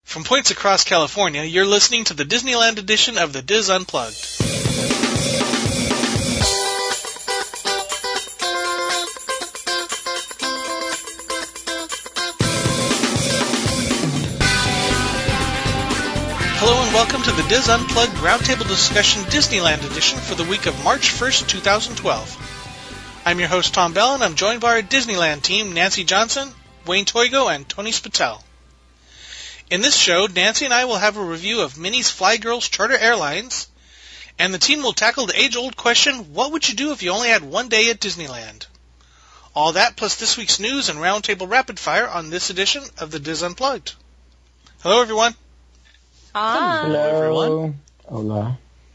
From points across California, you're listening to the Disneyland edition of the Diz Unplugged. Hello and welcome to the Diz Unplugged Roundtable Discussion Disneyland edition for the week of March 1st, 2012. I'm your host, Tom Bell, and I'm joined by our Disneyland team, Nancy Johnson, Wayne Toigo, and Tony Spatel. In this show, Nancy and I will have a review of Minnie's Fly Girls Charter Airlines, and the team will tackle the age-old question, what would you do if you only had one day at Disneyland? All that plus this week's news and Roundtable Rapid Fire on this edition of the Diz Unplugged. Hello, everyone. Hi. Hello, everyone. Hola.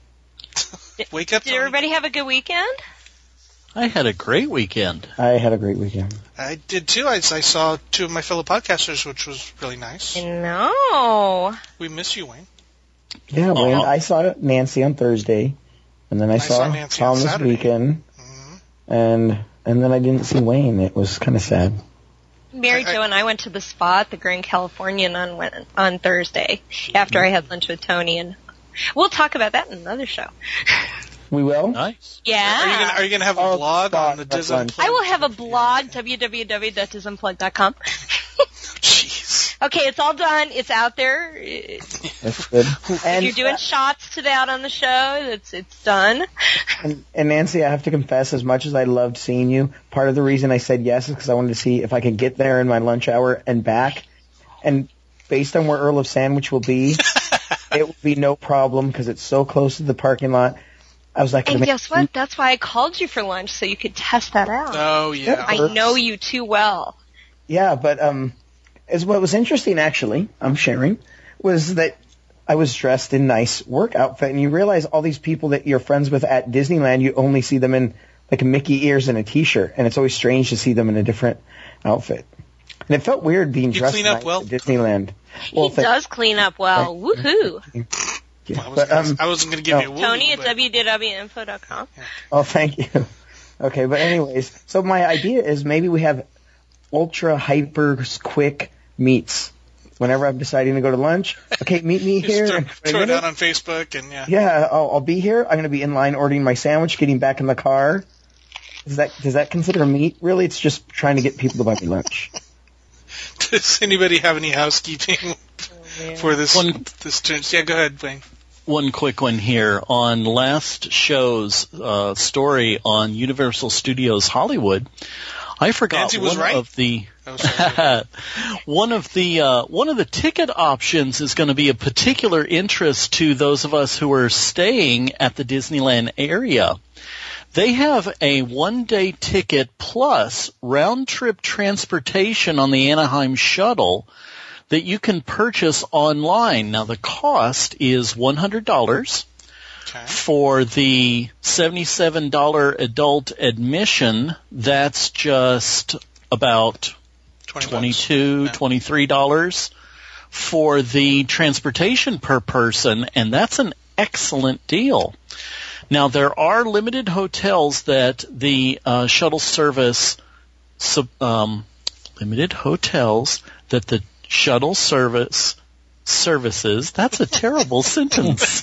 Wake up, Did Tony. everybody have a good weekend? I had a great weekend. I had a great weekend. I did too. I saw two of my fellow podcasters, which was really nice. No. We miss you, Wayne. Yeah, Wayne, I saw Nancy on Thursday, and then I saw Nancy Tom on this Saturday. weekend, and then I didn't see Wayne. It was kind of sad. Mary Jo and I went to the spa at the Grand Californian on Thursday after I had lunch with Tony, and we'll talk about that in another show. We will? Nice. Yeah. Are you going to have a blog on the Diz Unplugged? I will have a blog, www.disunplugged.com. Jeez. Okay, it's all done. It's out there. That's good. If you're doing shots today out on the show, it's done. And Nancy, I have to confess, as much as I loved seeing you, part of the reason I said yes is because I wanted to see if I could get there in my lunch hour and back. And based on where Earl of Sandwich will be, it will be no problem because it's so close to the parking lot. I was like, and guess what? That's why I called you for lunch, so you could test that out. Oh, yeah. I know you too well. Yeah, but as what was interesting, actually, I'm sharing, was that I was dressed in nice work outfit, and you realize all these people that you're friends with at Disneyland, you only see them in like Mickey ears and a T-shirt, and it's always strange to see them in a different outfit. And it felt weird being You dressed clean up nice well? at Disneyland. He does clean up well. Woohoo! Yeah, I wasn't going to give you a woo. Tony at www.info.com. Oh, thank you. Okay, but anyways, so my idea is maybe we have ultra hyper quick meets. Whenever I'm deciding to go to lunch, okay, meet me here. Throw it out on Facebook and yeah. Yeah, I'll be here. I'm going to be in line ordering my sandwich, getting back in the car. Does that consider a meet? Really, it's just trying to get people to buy me lunch. Does anybody have any housekeeping for this? Yeah, go ahead, Wayne. One quick one here. On last show's story on Universal Studios Hollywood, I forgot Nancy was right? of the Oh, sorry. one of the ticket options is going to be of particular interest to those of us who are staying at the Disneyland area. They have a one-day ticket plus round-trip transportation on the Anaheim shuttle that you can purchase online. Now, the cost is $100 for the $77 adult admission. That's just about $22, $23 for the transportation per person, and that's an excellent deal. Now, there are limited hotels that the shuttle service services. That's a terrible sentence.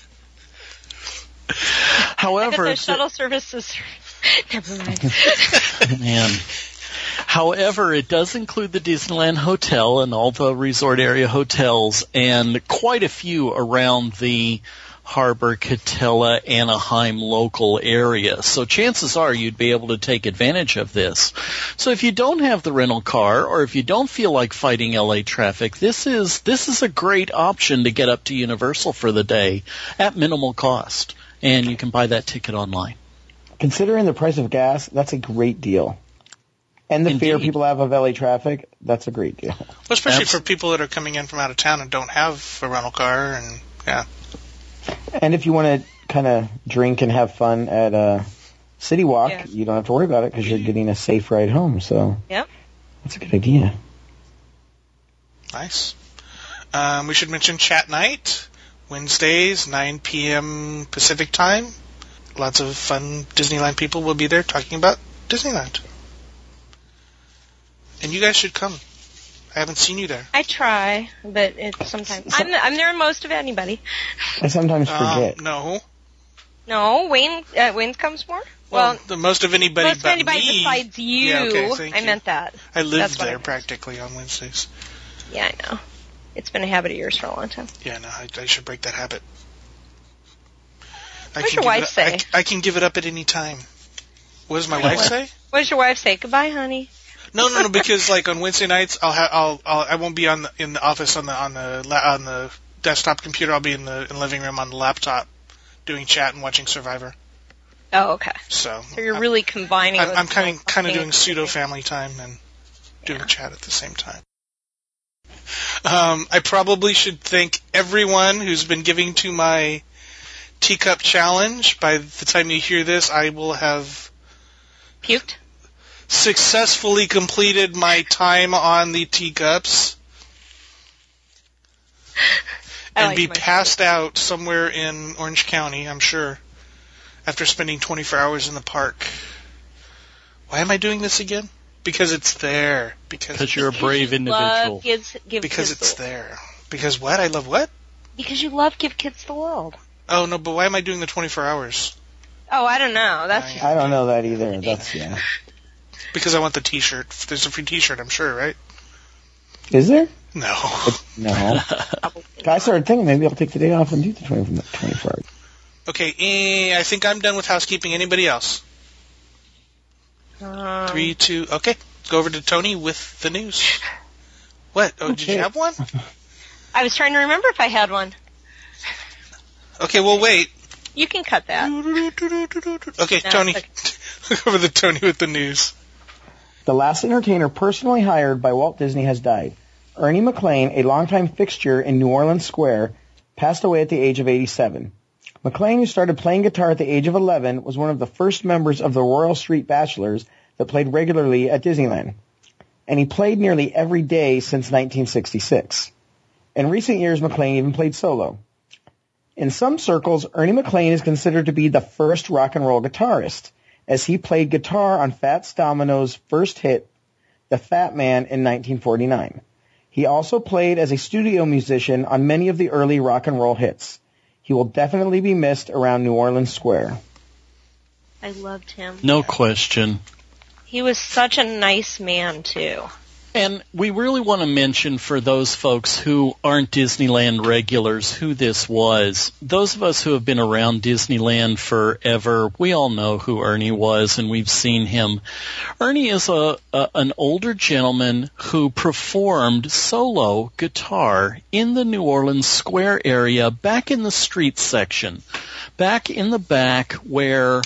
However, the shuttle services. Never mind. Man. However, it does include the Disneyland Hotel and all the resort area hotels and quite a few around the Harbor, Catella, Anaheim local area. So chances are you'd be able to take advantage of this. So if you don't have the rental car or if you don't feel like fighting LA traffic, this is a great option to get up to Universal for the day at minimal cost. And you can buy that ticket online. Considering the price of gas, that's a great deal. And the fear people have of LA traffic, that's a great deal. Well, especially for people that are coming in from out of town and don't have a rental car, and yeah. And if you want to kind of drink and have fun at City Walk, you don't have to worry about it because you're getting a safe ride home. So that's a good idea. Nice. We should mention Chat Night, Wednesdays, 9 p.m. Pacific Time. Lots of fun Disneyland people will be there talking about Disneyland. And you guys should come. I haven't seen you there. I try, but it's sometimes I'm there most of anybody. I sometimes forget. No, Wayne comes more. Well, the most of anybody most but anybody me. besides you. Yeah, okay, thank I you. meant that. I lived there practically on Wednesdays. Yeah, I know. It's been a habit of yours for a long time. Yeah, no, I should break that habit. What does your wife say? I can give it up at any time. What does my wife say? What does your wife say? Goodbye, honey. No, because like on Wednesday nights, I won't be in the office on the desktop computer. I'll be in the living room on the laptop doing chat and watching Survivor. Oh, okay. So you're really combining. I'm kind of doing pseudo family time and doing chat at the same time. I probably should thank everyone who's been giving to my teacup challenge. By the time you hear this, I will have puked. Successfully completed my time on the teacups and be passed out somewhere in Orange County, I'm sure, after spending 24 hours in the park. Why am I doing this again? Because it's there. Because you're a brave individual. Because it's there. Because what? I love what? Because you love Give Kids the World. Oh, no, but why am I doing the 24 hours? Oh, I don't know. I don't know that either. That's, Because I want the t-shirt. There's a free t-shirt, I'm sure, right? Is there? No. No. I started thinking maybe I'll take the day off and do the 24 hours. Okay, I think I'm done with housekeeping. Anybody else? 3, 2, okay. Let's go over to Tony with the news. What? Oh, did you have one? I was trying to remember if I had one. Okay, well, wait. You can cut that. Okay, no, Tony. Okay. Over to Tony with the news. The last entertainer personally hired by Walt Disney has died. Ernie McClain, a longtime fixture in New Orleans Square, passed away at the age of 87. McClain, who started playing guitar at the age of 11, was one of the first members of the Royal Street Bachelors that played regularly at Disneyland. And he played nearly every day since 1966. In recent years, McClain even played solo. In some circles, Ernie McClain is considered to be the first rock and roll guitarist, as he played guitar on Fats Domino's first hit, The Fat Man, in 1949. He also played as a studio musician on many of the early rock and roll hits. He will definitely be missed around New Orleans Square. I loved him. No question. He was such a nice man, too. And we really want to mention for those folks who aren't Disneyland regulars who this was. Those of us who have been around Disneyland forever, we all know who Ernie was, and we've seen him. Ernie is an older gentleman who performed solo guitar in the New Orleans Square area, back in the street section, back in the back where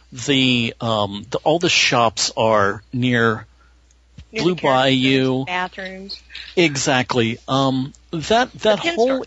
all the shops are near Blue Bayou. Bathrooms. Exactly. That whole,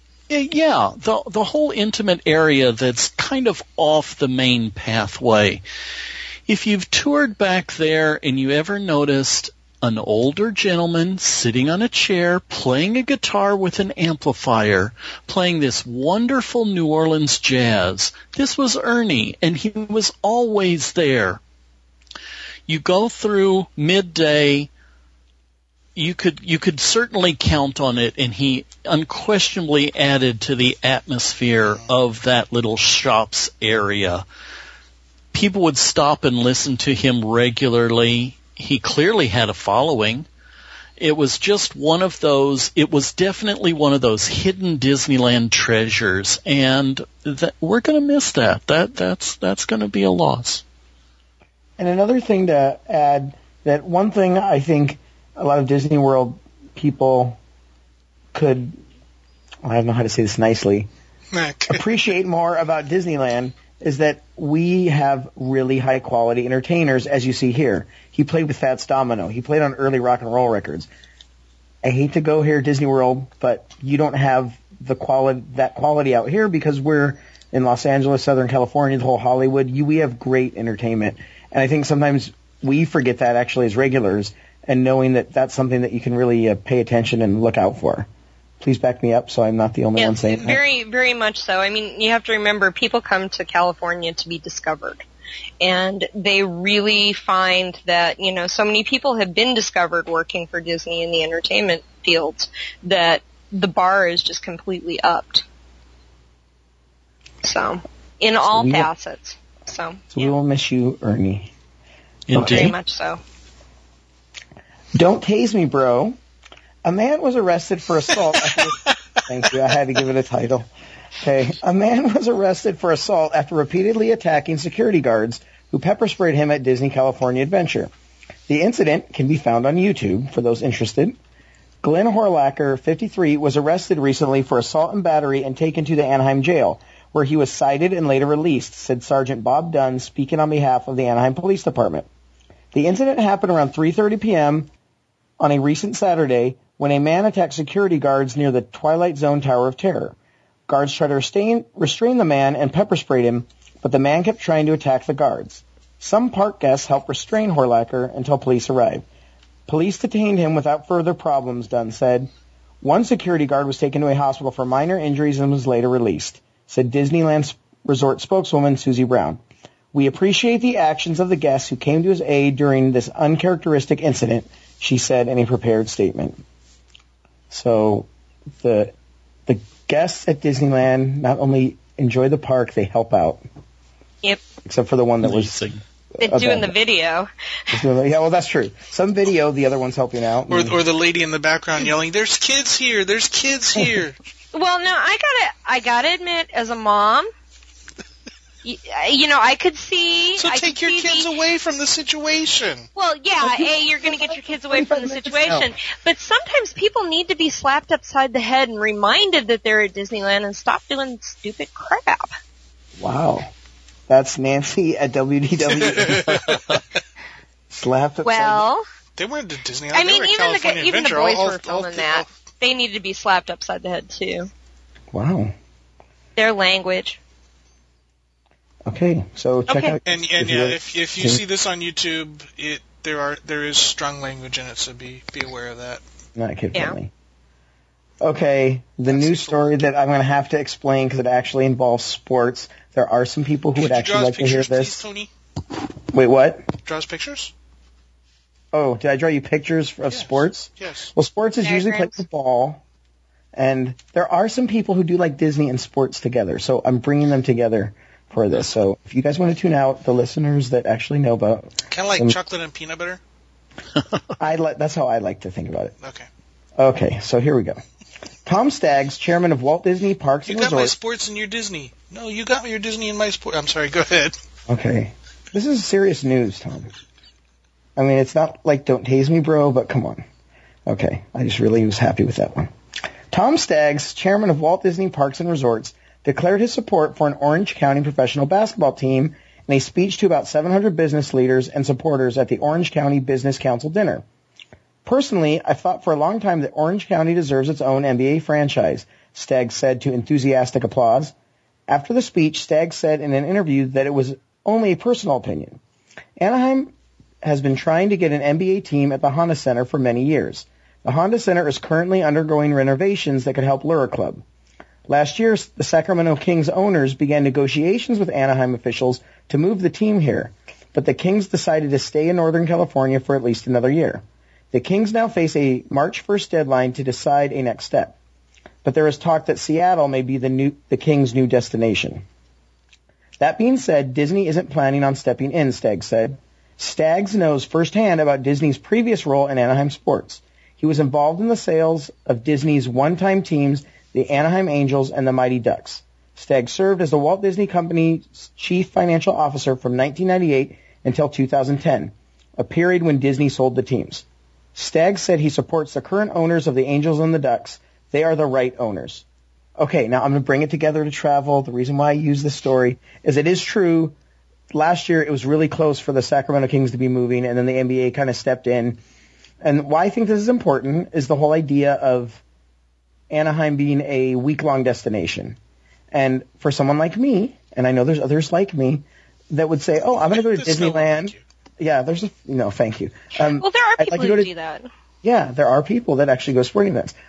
the whole intimate area that's kind of off the main pathway. If you've toured back there and you ever noticed an older gentleman sitting on a chair playing a guitar with an amplifier, playing this wonderful New Orleans jazz, this was Ernie, and he was always there. You go through midday, you could certainly count on it, and he unquestionably added to the atmosphere of that little shops area. People would stop and listen to him regularly. He clearly had a following. It was just one of those, it was definitely one of those hidden Disneyland treasures, and we're going to miss that. That's going to be a loss. And another thing to add, that one thing I think a lot of Disney World people could, I don't know how to say this nicely, appreciate more about Disneyland is that we have really high quality entertainers, as you see here. He played with Fats Domino. He played on early rock and roll records. I hate to go here, Disney World, but you don't have that quality out here because we're in Los Angeles, Southern California, the whole Hollywood. We have great entertainment. And I think sometimes we forget that actually as regulars, and knowing that that's something that you can really pay attention and look out for. Please back me up so I'm not the only one saying that. Very, very much so. I mean, you have to remember people come to California to be discovered. And they really find that, so many people have been discovered working for Disney in the entertainment fields that the bar is just completely upped. So, in all facets. So we will miss you, Ernie. Indeed. Very much so. Don't tase me, bro. A man was arrested for assault. Thank you. I had to give it a title. Okay. A man was arrested for assault after repeatedly attacking security guards who pepper sprayed him at Disney California Adventure. The incident can be found on YouTube for those interested. Glenn Horlacher, 53, was arrested recently for assault and battery and taken to the Anaheim jail, where he was cited and later released, said Sergeant Bob Dunn, speaking on behalf of the Anaheim Police Department. The incident happened around 3:30 p.m. on a recent Saturday when a man attacked security guards near the Twilight Zone Tower of Terror. Guards tried to restrain the man and pepper sprayed him, but the man kept trying to attack the guards. Some park guests helped restrain Horlacher until police arrived. Police detained him without further problems, Dunn said. One security guard was taken to a hospital for minor injuries and was later released, said Disneyland Resort spokeswoman Susie Brown. We appreciate the actions of the guests who came to his aid during this uncharacteristic incident, she said in a prepared statement. So the guests at Disneyland not only enjoy the park, they help out. Yep. Except for the one that was doing the video. Yeah, well, that's true. Some video, the other one's helping out. Or the lady in the background yelling, "There's kids here! There's kids here!" Well, no, I gotta admit, as a mom, I could see. So take your kids away from the situation. Well, yeah, you're going to get your kids away from the situation. But sometimes people need to be slapped upside the head and reminded that they're at Disneyland and stop doing stupid crap. Wow. That's Nancy at WDW. Slapped upside. Well, they weren't at Disneyland. I mean, even the boys were filming that. They needed to be slapped upside the head too. Wow. Their language. Okay, so check out. And if you see this on YouTube, there is strong language in it, so be aware of that. Not kid friendly. Okay, the news story that I'm going to have to explain because it actually involves sports. There are some people who would actually like to hear this. Please, Tony? Wait, what? Draw us pictures? Oh, did I draw you pictures of sports? Yes. Well, sports is usually played with ball, and there are some people who do like Disney and sports together, so I'm bringing them together for this. So if you guys want to tune out, the listeners that actually know about... Kind of like chocolate and peanut butter? That's how I like to think about it. Okay. Okay, so here we go. Tom Staggs, chairman of Walt Disney Parks and Resorts... You got my sports and your Disney. No, you got your Disney and my sport. I'm sorry, go ahead. Okay. This is serious news, Tom. I mean, it's not like don't tase me, bro, but come on. Okay, I just really was happy with that one. Tom Staggs, chairman of Walt Disney Parks and Resorts, declared his support for an Orange County professional basketball team in a speech to about 700 business leaders and supporters at the Orange County Business Council dinner. Personally, I thought for a long time that Orange County deserves its own NBA franchise, Staggs said to enthusiastic applause. After the speech, Staggs said in an interview that it was only a personal opinion. Anaheim has been trying to get an NBA team at the Honda Center for many years. The Honda Center is currently undergoing renovations that could help lure a club. Last year, the Sacramento Kings owners began negotiations with Anaheim officials to move the team here, but the Kings decided to stay in Northern California for at least another year. The Kings now face a March 1st deadline to decide a next step, but there is talk that Seattle may be the Kings' new destination. That being said, Disney isn't planning on stepping in, Staggs said. Staggs knows firsthand about Disney's previous role in Anaheim sports. He was involved in the sales of Disney's one-time teams, the Anaheim Angels and the Mighty Ducks. Staggs served as the Walt Disney Company's chief financial officer from 1998 until 2010, a period when Disney sold the teams. Staggs said he supports the current owners of the Angels and the Ducks. They are the right owners. Okay, now I'm going to bring it together to travel. The reason why I use this story is it is true. Last year it was really close for the Sacramento Kings to be moving, and then the NBA kind of stepped in. And why I think this is important is the whole idea of Anaheim being a week-long destination. And for someone like me, and I know there's others like me, that would say, oh, I'm going to go to Disneyland. Yeah, thank you. Well, there are people who do that. Yeah, there are people that actually go to sporting events.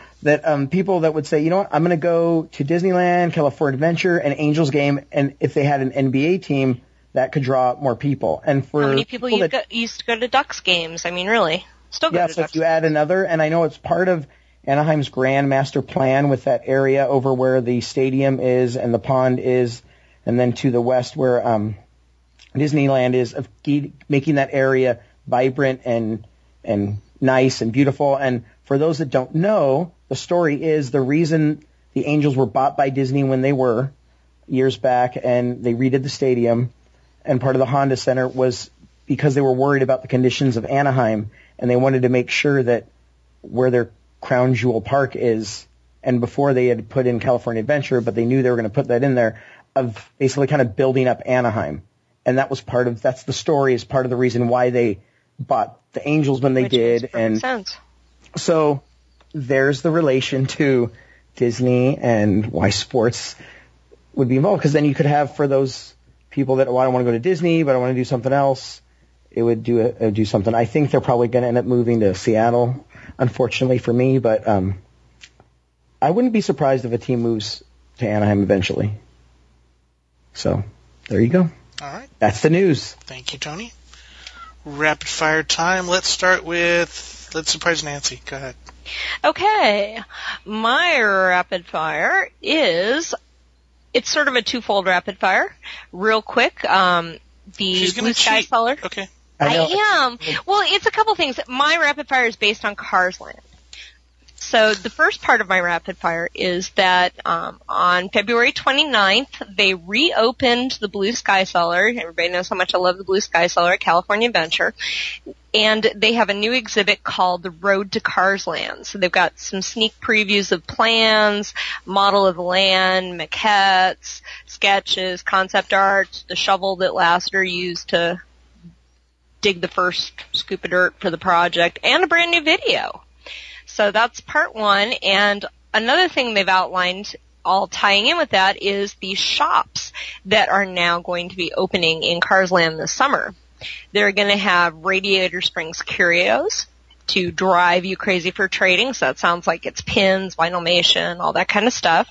People that would say, you know what, I'm going to go to Disneyland, California Adventure, an Angels game, and if they had an NBA team, that could draw more people. And for how many people used to go to Ducks games? I mean, really, still go to Ducks. Yeah, so if you add another, and I know it's part of Anaheim's grand master plan with that area over where the stadium is and the pond is, and then to the west where Disneyland is, of making that area vibrant and nice and beautiful. And for those that don't know, the story is the reason the Angels were bought by Disney when they were years back, and they redid the stadium and part of the Honda Center was because they were worried about the conditions of Anaheim, and they wanted to make sure that where their crown jewel park is, and before they had put in California Adventure, but they knew they were going to put that in there, of basically kind of building up Anaheim. And that was that's the story, is part of the reason why they bought the Angels when they did. And sense. So there's the relation to Disney and why sports would be involved. Because then you could have, for those people that, I don't want to go to Disney, but I want to do something else, it would do something. I think they're probably going to end up moving to Seattle, unfortunately for me, but I wouldn't be surprised if a team moves to Anaheim eventually. So there you go. All right. That's the news. Thank you, Tony. Rapid fire time. Let's start with, let's surprise Nancy. Go ahead. Okay. My rapid fire is, it's sort of a twofold rapid fire. Real quick, the Blue Sky Cellar. Okay. I am. Well, it's a couple things. My rapid fire is based on Cars Land. So the first part of my rapid fire is that on February 29th, they reopened the Blue Sky Cellar. Everybody knows how much I love the Blue Sky Cellar at California Adventure. And they have a new exhibit called The Road to Cars Land. So they've got some sneak previews of plans, model of the land, maquettes, sketches, concept art, the shovel that Lasseter used to dig the first scoop of dirt for the project, and a brand new video. So that's part one. And another thing they've outlined, all tying in with that, is the shops that are now going to be opening in Cars Land this summer. They're going to have Radiator Springs Curios to drive you crazy for trading. So that sounds like it's pins, vinylmation, all that kind of stuff.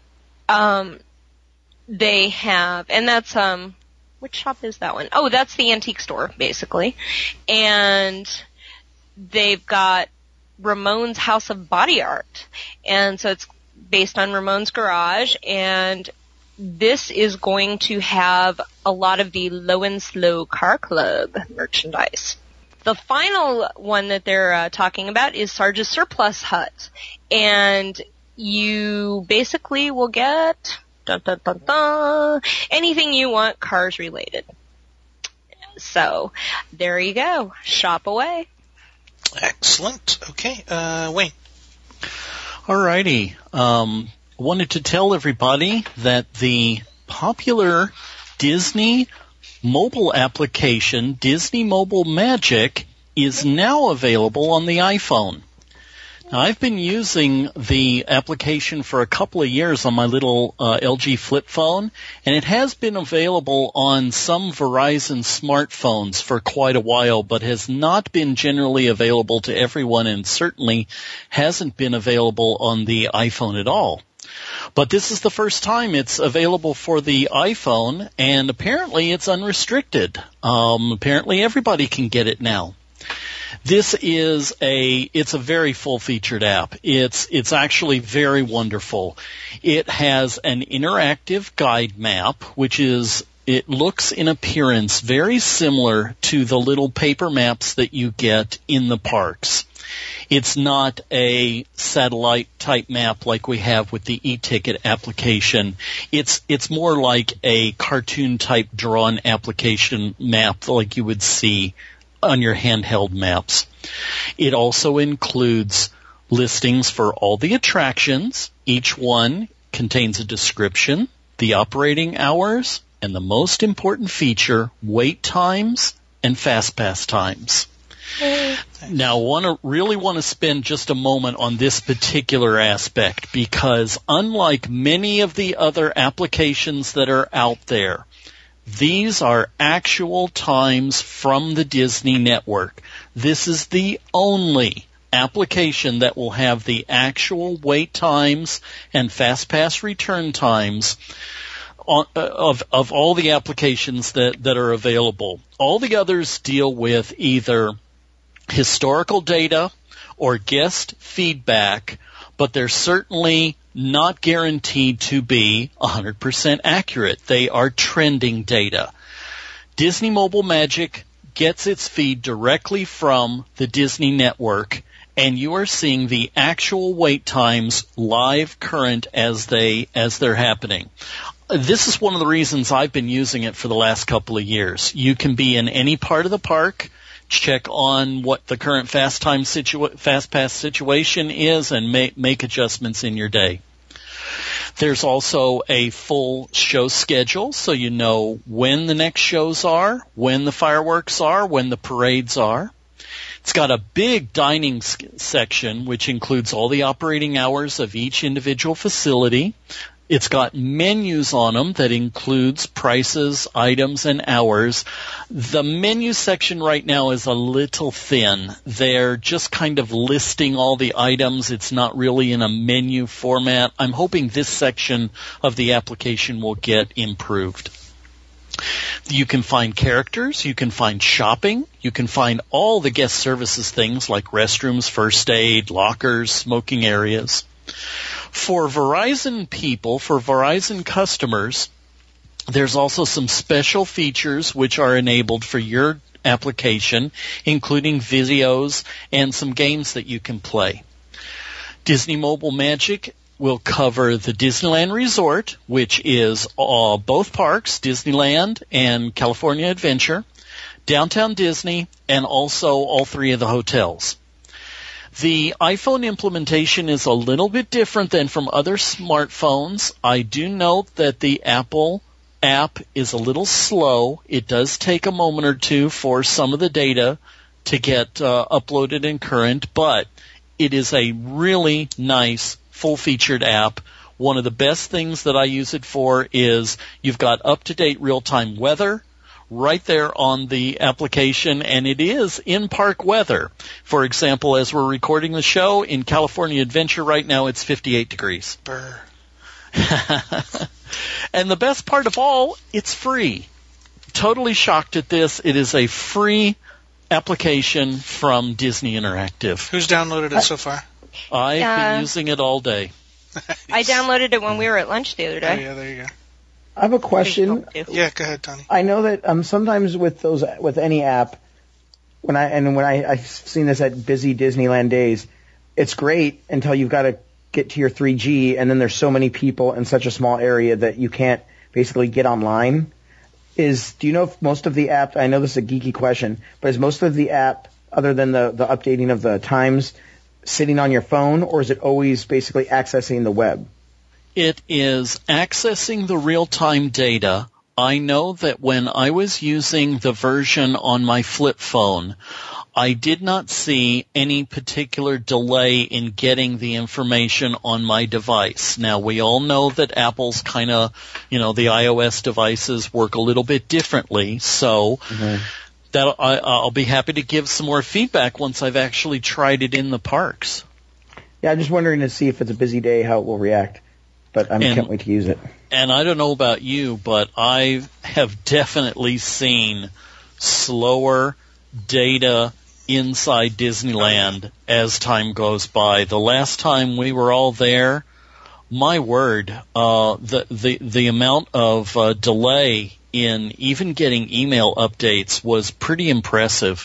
They have, and that's, which shop is that one? Oh, that's the antique store, basically. And they've got Ramon's House of Body Art. And so it's based on Ramon's Garage. And this is going to have a lot of the Low and Slow Car Club merchandise. The final one that they're talking about is Sarge's Surplus Hut. And you basically will get anything you want cars related. So there you go. Shop away. Excellent. Okay, Wayne. Alrighty. Wanted to tell everybody that the popular Disney mobile application, Disney Mobile Magic, is now available on the iPhone. Now, I've been using the application for a couple of years on my little LG flip phone, and it has been available on some Verizon smartphones for quite a while, but has not been generally available to everyone, and certainly hasn't been available on the iPhone at all. But this is the first time it's available for the iPhone, and apparently it's unrestricted. Apparently everybody can get it now. This is it's a very full-featured app. It's actually very wonderful. It has an interactive guide map, it looks in appearance very similar to the little paper maps that you get in the parks. It's not a satellite-type map like we have with the e-ticket application. It's more like a cartoon-type drawn application map like you would see on your handheld maps. It also includes listings for all the attractions. Each one contains a description, the operating hours, and the most important feature, wait times and fast pass times. Now, really want to spend just a moment on this particular aspect, because unlike many of the other applications that are out there, these are actual times from the Disney network. This is the only application that will have the actual wait times and fast pass return times of all the applications that are available. All the others deal with either historical data or guest feedback, but they're certainly not guaranteed to be 100% accurate. They are trending data. Disney Mobile Magic gets its feed directly from the Disney network, and you are seeing the actual wait times live current as they're happening. This is one of the reasons I've been using it for the last couple of years. You can be in any part of the park, check on what the current FastPass situation is, and make adjustments in your day. There's also a full show schedule, so you know when the next shows are, when the fireworks are, when the parades are. It's got a big dining section, which includes all the operating hours of each individual facility. It's got menus on them that includes prices, items, and hours. The menu section right now is a little thin. They're just kind of listing all the items. It's not really in a menu format. I'm hoping this section of the application will get improved. You can find characters, you can find shopping, you can find all the guest services things like restrooms, first aid, lockers, smoking areas. For Verizon people, for Verizon customers, there's also some special features which are enabled for your application, including videos and some games that you can play. Disney Mobile Magic will cover the Disneyland Resort, which is both parks, Disneyland and California Adventure, Downtown Disney, and also all three of the hotels. The iPhone implementation is a little bit different than from other smartphones. I do note that the Apple app is a little slow. It does take a moment or two for some of the data to get uploaded and current, but it is a really nice full-featured app. One of the best things that I use it for is you've got up-to-date real-time weather right there on the application, and it is in-park weather. For example, as we're recording the show, in California Adventure right now, it's 58 degrees. Brr. And the best part of all, it's free. Totally shocked at this. It is a free application from Disney Interactive. Who's downloaded it so far? I've been using it all day. I downloaded it when we were at lunch the other day. Oh, yeah, there you go. I have a question. Yeah, go ahead, Tony. I know that sometimes with any app, when I've seen this at busy Disneyland days, it's great until you've got to get to your 3G, and then there's so many people in such a small area that you can't basically get online. Do you know if most of the app? I know this is a geeky question, but is most of the app, other than the updating of the times, sitting on your phone, or is it always basically accessing the web? It is accessing the real-time data. I know that when I was using the version on my flip phone, I did not see any particular delay in getting the information on my device. Now, we all know that Apple's kind of, the iOS devices work a little bit differently, so that I'll be happy to give some more feedback once I've actually tried it in the parks. Yeah, I'm just wondering to see if it's a busy day, how it will react. But I can't wait to use it. And I don't know about you, but I have definitely seen slower data inside Disneyland as time goes by. The last time we were all there, my word, the amount of delay in even getting email updates was pretty impressive.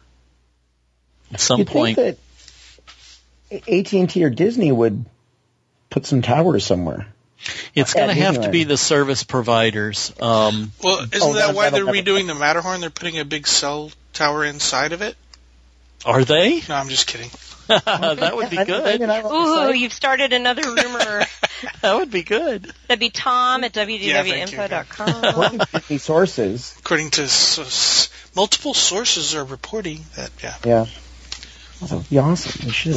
At some point, think that AT&T or Disney would put some towers somewhere. It's going to have to be the service providers. Well, isn't that why they're redoing the Matterhorn? They're putting a big cell tower inside of it? Are they? No, I'm just kidding. That would be good. Ooh, you've started another rumor. That would be good. That'd be Tom at www.info.com. According to Disney sources. According to multiple sources are reporting that, Yeah. That would be awesome. We should.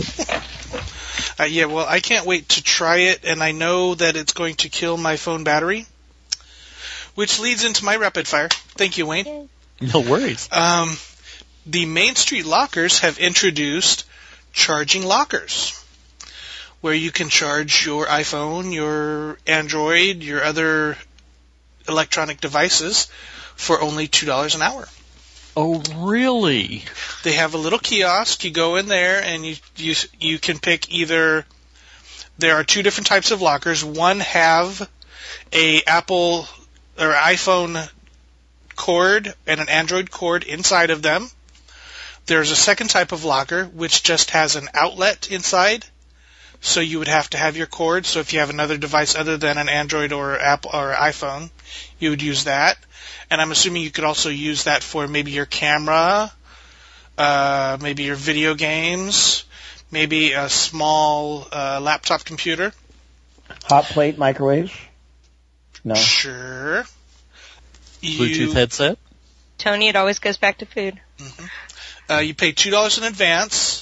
Well, I can't wait to try it, and I know that it's going to kill my phone battery, which leads into my rapid fire. Thank you, Wayne. No worries. The Main Street Lockers have introduced charging lockers, where you can charge your iPhone, your Android, your other electronic devices for only $2 an hour. Oh, really? They have a little kiosk. You go in there and you can pick either. There are two different types of lockers. One have a Apple or iPhone cord and an Android cord inside of them. There's a second type of locker which just has an outlet inside. So you would have to have your cord. So if you have another device other than an Android or Apple or iPhone, you would use that. And I'm assuming you could also use that for maybe your camera, maybe your video games, maybe a small laptop computer. Hot plate microwave? No. Sure. Bluetooth headset? Tony, it always goes back to food. Mm-hmm. You pay $2 in advance.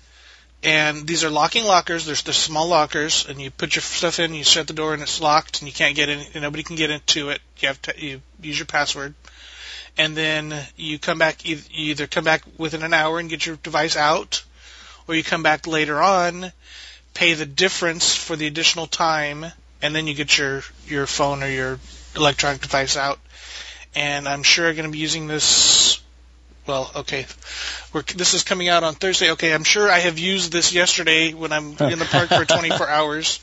And these are locking lockers. They're small lockers, and you put your stuff in, you shut the door, and it's locked, and you can't get in. And nobody can get into it. You have to you use your password, and then you come back. You either come back within an hour and get your device out, or you come back later on, pay the difference for the additional time, and then you get your phone or your electronic device out. And I'm sure I'm going to be using this. Well, okay. This is coming out on Thursday. Okay, I'm sure I have used this yesterday when I'm in the park for 24 hours,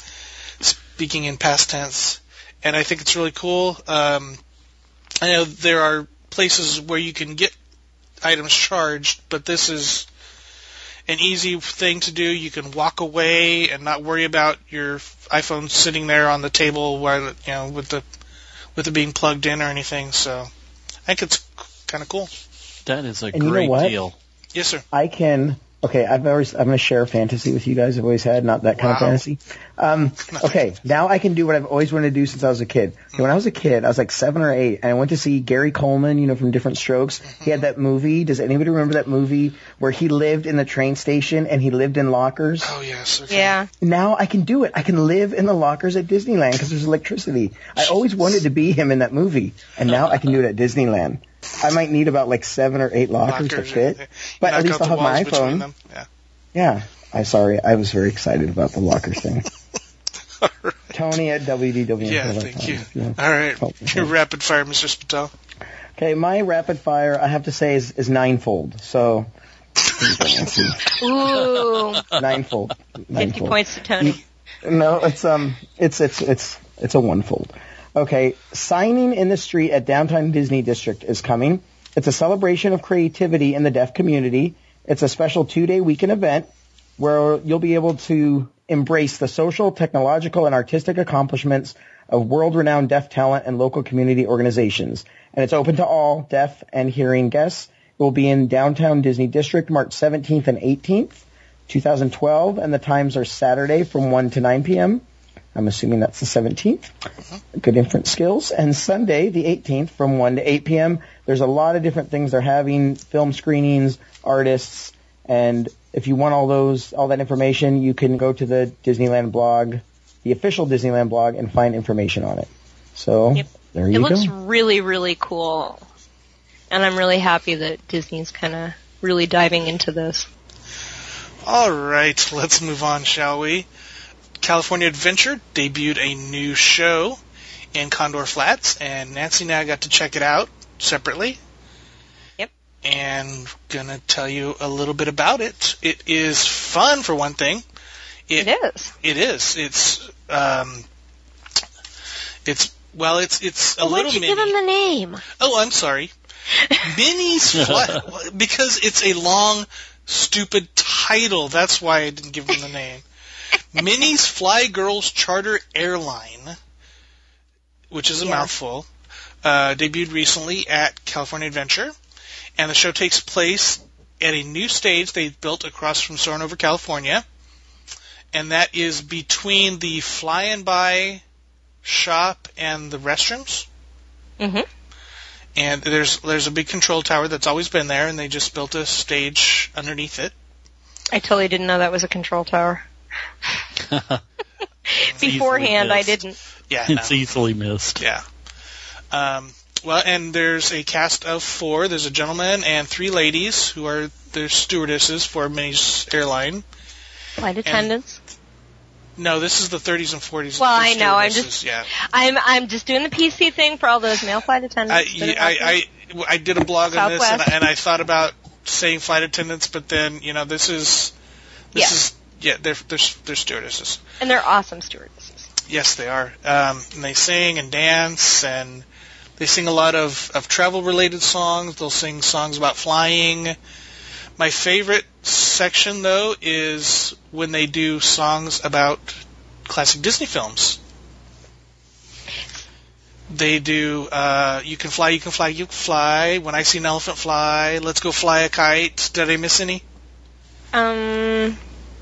speaking in past tense. And I think it's really cool. I know there are places where you can get items charged, but this is an easy thing to do. You can walk away and not worry about your iPhone sitting there on the table while, with it being plugged in or anything. So I think it's kind of cool. That is a and great you know what? deal. Yes, sir. I'm going to share a fantasy with you guys. I've always had, not that kind of fantasy. Okay, now I can do what I've always wanted to do since I was a kid. Okay, when I was a kid, I was like 7 or 8, and I went to see Gary Coleman, from Different Strokes. Mm-hmm. He had that movie. Does anybody remember that movie where he lived in the train station and he lived in lockers? Oh, yes. Okay. Yeah. Now I can do it. I can live in the lockers at Disneyland because there's electricity. I always wanted to be him in that movie, and now I can do it at Disneyland. I might need about like 7 or 8 lockers to fit, but at least I'll have my iPhone. Yeah. I was very excited about the lockers thing. Right. Tony at WDW. Yeah, thank you. All right. Your rapid fire, Mr. Spatel. Okay, my rapid fire, I have to say, is ninefold. So, ooh, ninefold. 50 points to Tony. No, it's a onefold. Okay, signing in the street at Downtown Disney District is coming. It's a celebration of creativity in the deaf community. It's a special 2-day weekend event where you'll be able to embrace the social, technological, and artistic accomplishments of world-renowned deaf talent and local community organizations. And it's open to all deaf and hearing guests. It will be in Downtown Disney District, March 17th and 18th, 2012, and the times are Saturday from 1 to 9 p.m., I'm assuming that's the 17th. Good inference skills. And Sunday, the 18th, from 1 to 8 p.m. There's a lot of different things they're having, film screenings, artists, and if you want all that information, you can go to the Disneyland blog, the official Disneyland blog, and find information on it. So, There you go. It looks really, really cool. And I'm really happy that Disney's kind of really diving into this. All right, let's move on, shall we? California Adventure debuted a new show in Condor Flats, and Nancy and I got to check it out separately. Yep. And gonna tell you a little bit about it. It is fun, for one thing. It is. It is. It's a Well, little why don't you mini. give him the name? Oh, I'm sorry. Minnie's Fly, because it's a long, stupid title. That's why I didn't give him the name. Minnie's Fly Girls Charter Airline, which is a mouthful, debuted recently at California Adventure, and the show takes place at a new stage they've built across from Soarin' Over California, and that is between the fly-and-by shop and the restrooms. Mm-hmm. And there's a big control tower that's always been there, and they just built a stage underneath it. I totally didn't know that was a control tower. Beforehand, I didn't. Yeah, no. It's easily missed. Yeah. Well, and there's a cast of 4. There's a gentleman and 3 ladies who are the stewardesses for Minnie's Airline. Flight attendants? No, this is the 30s and 40s. Well, I know. I'm just doing the PC thing for all those male flight attendants. I did a blog on this, and I thought about saying flight attendants, but then they're stewardesses, and they're awesome stewardesses. Yes, they are. And they sing and dance, and they sing a lot of travel-related songs. They'll sing songs about flying. My favorite section, though, is when they do songs about classic Disney films. They do You Can Fly, You Can Fly, You Can Fly, When I See an Elephant Fly, Let's Go Fly a Kite. Did I miss any? I'm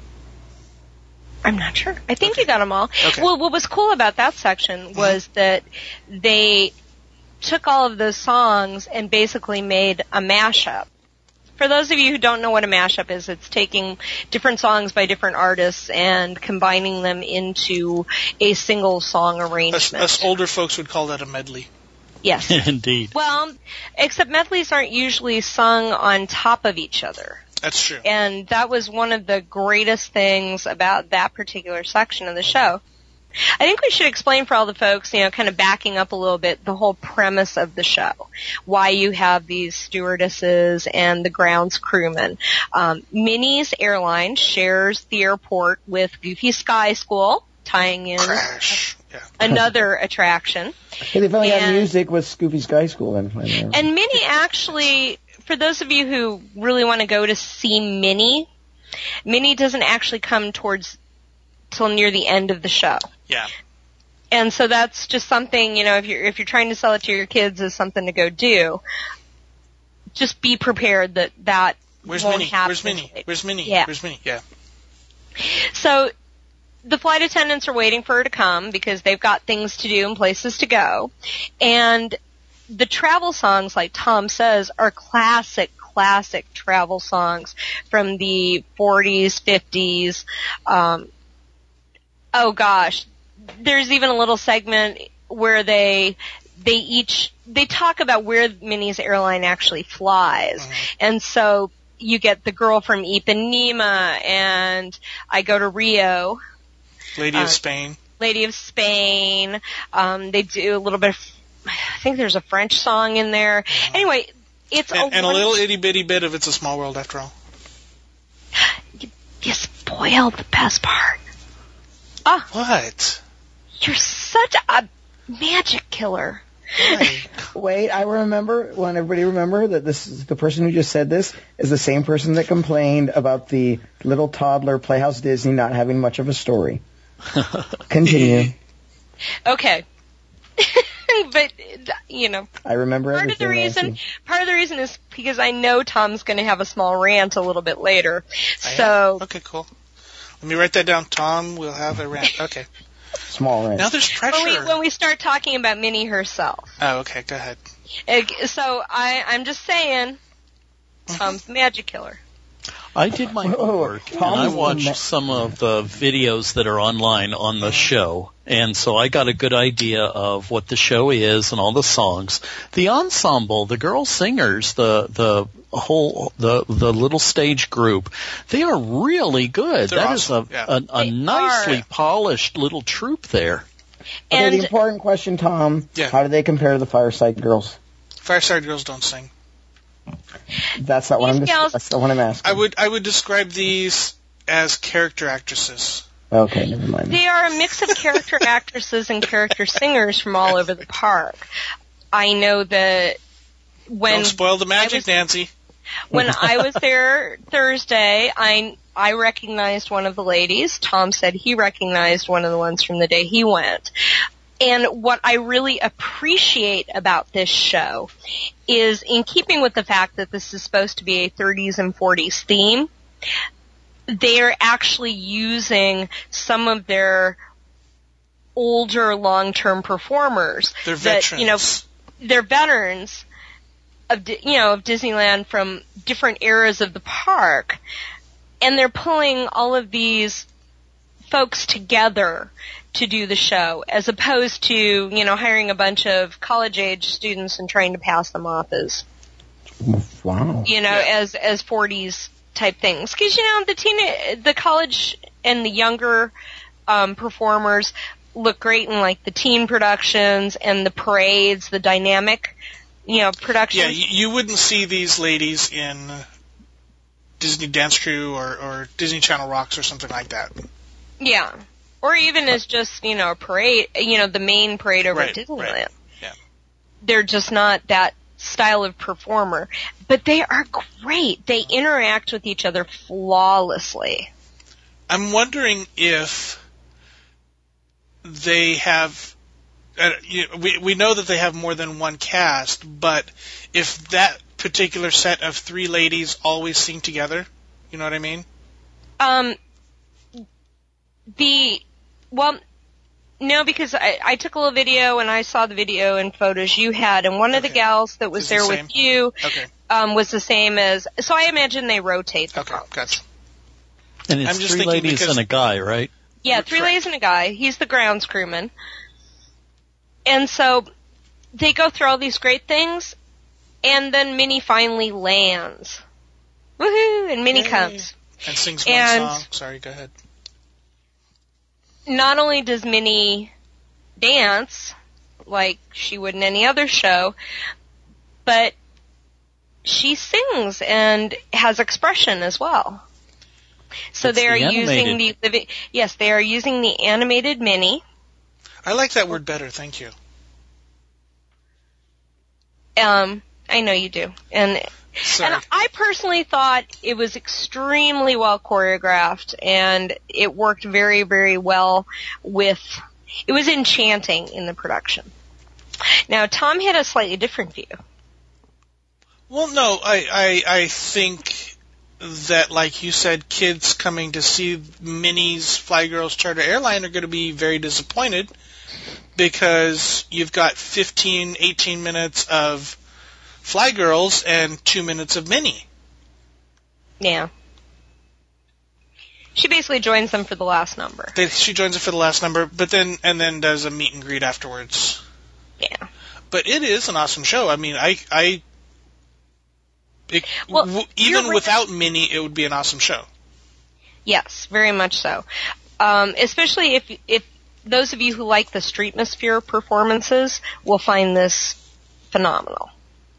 not sure. I think you got them all. Okay. Well, what was cool about that section was that they took all of those songs and basically made a mashup. For those of you who don't know what a mashup is, it's taking different songs by different artists and combining them into a single song arrangement. Us older folks would call that a medley. Yes. Indeed. Well, except medleys aren't usually sung on top of each other. That's true. And that was one of the greatest things about that particular section of the show. I think we should explain for all the folks, kind of backing up a little bit, the whole premise of the show. Why you have these stewardesses and the grounds crewmen. Minnie's Airline shares the airport with Goofy Sky School, tying in another attraction. Hey, they've only got music with Goofy Sky School. And Minnie actually, for those of you who really want to go to see Minnie doesn't actually come till near the end of the show. Yeah. And so that's just something, if you're trying to sell it to your kids as something to go do, just be prepared that Where's won't Minnie? happen. Where's Minnie? Yeah. Where's Minnie? Yeah. So the flight attendants are waiting for her to come because they've got things to do and places to go. And the travel songs, like Tom says, are classic travel songs from the 40s, 50s. Oh gosh, there's even a little segment where they talk about where Minnie's Airline actually flies. Mm-hmm. And so you get The Girl from Ipanema and I Go to Rio. Lady of Spain. They do a little bit of, I think there's a French song in there. Mm-hmm. Anyway, it's and a little itty bitty bit of It's a Small World After All. You spoiled the best part. What? You're such a magic killer. Wait, I remember, want everybody to remember that this is the person who just said this is the same person that complained about the little toddler Playhouse Disney not having much of a story. Continue. Okay. But, I remember part of the reason is because I know Tom's going to have a small rant a little bit later. Okay, cool. Let me write that down. Tom will have a rant. Okay. Small rant. Now there's pressure. When we start talking about Minnie herself. Oh, okay. Go ahead. So I'm just saying, Tom's the magic killer. I did my homework, and I watched some of the videos that are online on the show, and so I got a good idea of what the show is and all the songs. The ensemble, the girl singers, the little stage group, they are really good. They're that awesome. Is a nicely polished little troupe there. Okay, the important question, Tom, how do they compare to the Fireside Girls? Fireside Girls don't sing. That's not what I'm asking. I would describe these as character actresses. Okay, never mind. They are a mix of character actresses and character singers from all over the park. I know that don't spoil the magic, Nancy. When I was there Thursday, I recognized one of the ladies. Tom said he recognized one of the ones from the day he went. And what I really appreciate about this show is, in keeping with the fact that this is supposed to be a 30s and 40s theme, they're actually using some of their older long-term performers. They're veterans. They're veterans of Disneyland from different eras of the park. And they're pulling all of these folks together to do the show, as opposed to, hiring a bunch of college-age students and trying to pass them off as, as 40s type things. Because, the college and the younger performers look great in like the teen productions and the parades, the dynamic, productions. Yeah, you wouldn't see these ladies in Disney Dance Crew or Disney Channel Rocks or something like that. Yeah. Or even as just, a parade, the main parade over at Disneyland. Right. Yeah. They're just not that style of performer. But they are great. They interact with each other flawlessly. I'm wondering if they have, we know that they have more than one cast, but if that particular set of three ladies always sing together, you know what I mean? No, because I took a little video and I saw the video and photos you had, and one of the gals that was there with you was the same as, so I imagine they rotate the roles. Gotcha. And it's three ladies and a guy, right? Yeah, three ladies and a guy. He's the grounds crewman. And so they go through all these great things, and then Minnie finally lands. Woohoo! And Minnie comes. And sings one song. Sorry, go ahead. Not only does Minnie dance like she would in any other show, but she sings and has expression as well. So they are using they are using the animated Minnie. I like that word better, thank you. I know you do. And I personally thought it was extremely well choreographed, and it worked very, very well it was enchanting in the production. Now, Tom had a slightly different view. Well, no, I think that, like you said, kids coming to see Minnie's Fly Girls Charter Airline are going to be very disappointed because you've got 18 minutes of Fly Girls and 2 minutes of Minnie. Yeah. She basically joins them for the last number. She joins them for the last number, but then does a meet and greet afterwards. Yeah. But it is an awesome show. I mean, even without Minnie, it would be an awesome show. Yes, very much so. Especially if those of you who like the Streetmosphere performances will find this phenomenal.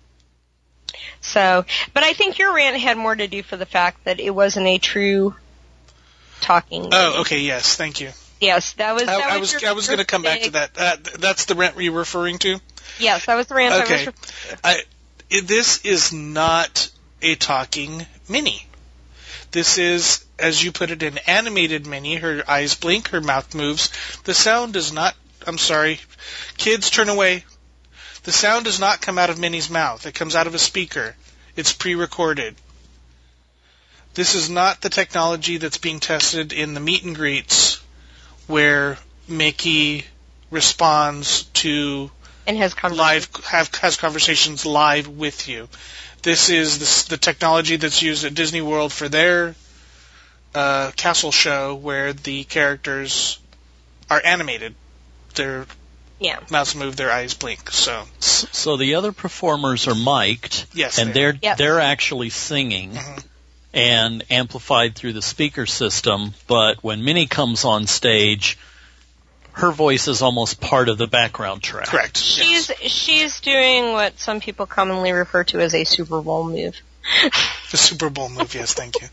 So, but I think your rant had more to do for the fact that it wasn't a true talking movie. Oh, okay, yes, thank you. Yes, that was I was going to come back to that. That's the rant you were referring to? Yes, that was the rant okay. I was referring to. This is not a talking Minnie. This is, as you put it, an animated Minnie. Her eyes blink, her mouth moves. The sound does not, I'm sorry, kids turn away. The sound does not come out of Minnie's mouth. It comes out of a speaker. It's pre-recorded. This is not the technology that's being tested in the meet and greets where Mickey responds to and has conversations live with you. This is the technology that's used at Disney World for their castle show where the characters are animated. Their mouths move, their eyes blink. So the other performers are mic'd, yes, and they're actually singing and amplified through the speaker system. But when Minnie comes on stage, her voice is almost part of the background track. Correct. She's doing what some people commonly refer to as a Super Bowl move. The Super Bowl move, yes, thank you.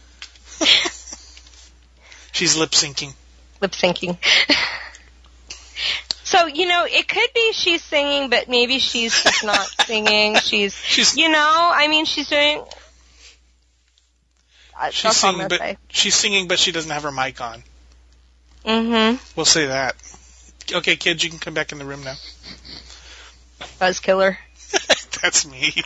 She's lip syncing. Lip syncing. So, it could be she's singing, but maybe she's just not singing. She's she's doing... She's singing, but she doesn't have her mic on. Mm-hmm. We'll say that. Okay, kids, you can come back in the room now. Buzzkiller. That's me.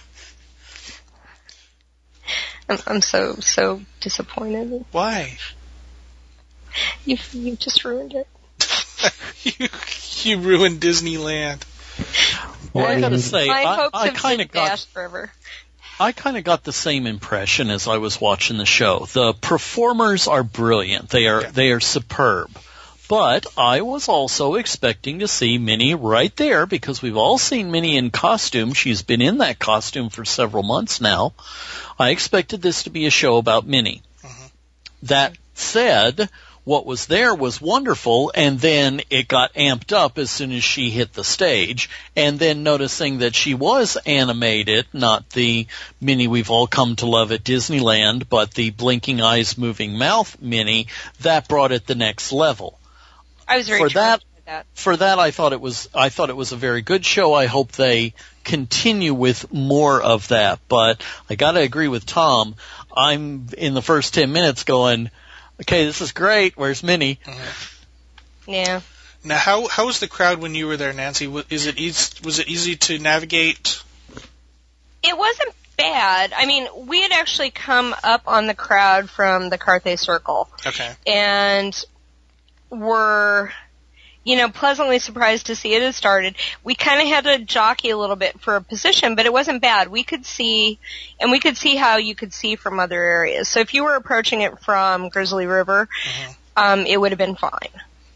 I'm so disappointed. Why? You just ruined it. You ruined Disneyland. Well, I gotta say, I kind of got the same impression as I was watching the show. The performers are brilliant. They are superb. But I was also expecting to see Minnie right there because we've all seen Minnie in costume. She's been in that costume for several months now. I expected this to be a show about Minnie. Mm-hmm. That said, what was there was wonderful, and then it got amped up as soon as she hit the stage, and then noticing that she was animated, not the Minnie we've all come to love at Disneyland, but the blinking eyes, moving mouth Minnie, that brought it the next level. I was very charmed with that. For that, I thought it was a very good show. I hope they continue with more of that, but I gotta agree with Tom. I'm in the first 10 minutes going, okay, this is great. Where's Minnie? Mm-hmm. Yeah. Now, how was the crowd when you were there, Nancy? Was it easy to navigate? It wasn't bad. I mean, we had actually come up on the crowd from the Carthay Circle. Okay. And were, pleasantly surprised to see it had started. We kind of had to jockey a little bit for a position, but it wasn't bad. We could see how you could see from other areas. So if you were approaching it from Grizzly River, it would have been fine.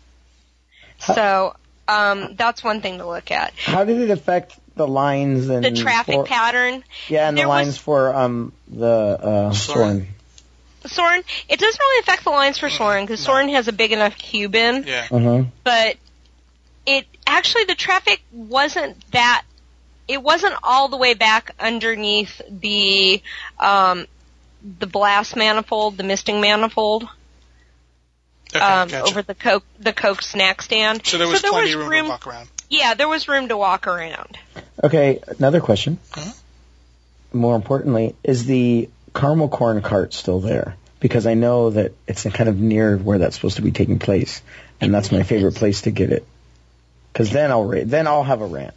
So that's one thing to look at. How did it affect the lines and the traffic pattern? Yeah, and the lines for the Soarin'. Soarin', it doesn't really affect the lines for Soarin' because Soarin' has a big enough cube in. Yeah. But the traffic wasn't it wasn't all the way back underneath the blast manifold, the misting manifold. Okay, gotcha. Over the Coke snack stand. So there was plenty of room to walk around. Yeah, there was room to walk around. Okay, another question. Mm-hmm. More importantly, is the caramel corn cart still there? Because I know that it's kind of near where that's supposed to be taking place, and that's my favorite place to get it. Because then I'll have a rant.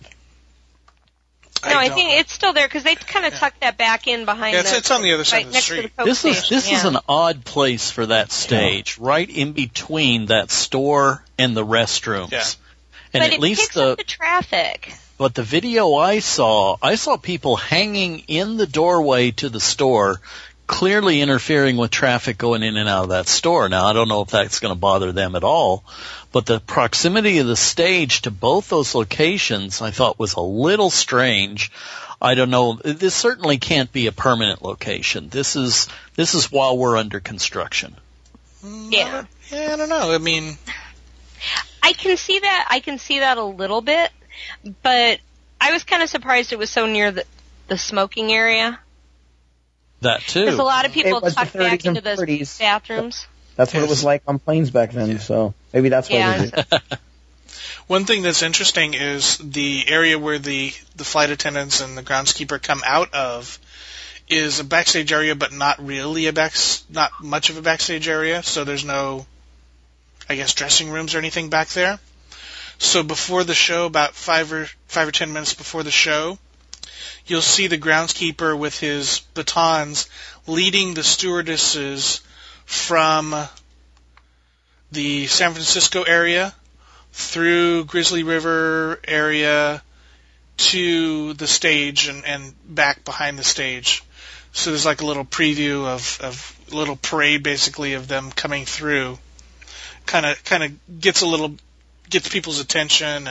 No, I think it's still there because they kind of tucked that back in behind. Yeah, it's on the other side of the next street. To the Coke This station. is an odd place for that stage, right in between that store and the restrooms. Yeah. And but at least picks up the traffic. But the video I saw people hanging in the doorway to the store, clearly interfering with traffic going in and out of that store. Now, I don't know if that's going to bother them at all, but the proximity of the stage to both those locations I thought was a little strange. I don't know. This certainly can't be a permanent location. This is while we're under construction. Yeah. Yeah, I don't know. I mean, I can see that. I can see that a little bit, but I was kind of surprised it was so near the smoking area. That too. Because a lot of people It was tucked the 30s back into and those 40s. bathrooms. That's what it was like on planes back then, so maybe that's why they did it. one thing that's interesting is the area where the flight attendants and the groundskeeper come out of is a backstage area, but not really not much of a backstage area. So there's no, I guess, dressing rooms or anything back there. So before the show, about 5 or 10 minutes before the show, you'll see the groundskeeper with his batons leading the stewardesses from the San Francisco area through Grizzly River area to the stage and back behind the stage. So there's like a little preview of a little parade basically of them coming through. Kind of gets people's attention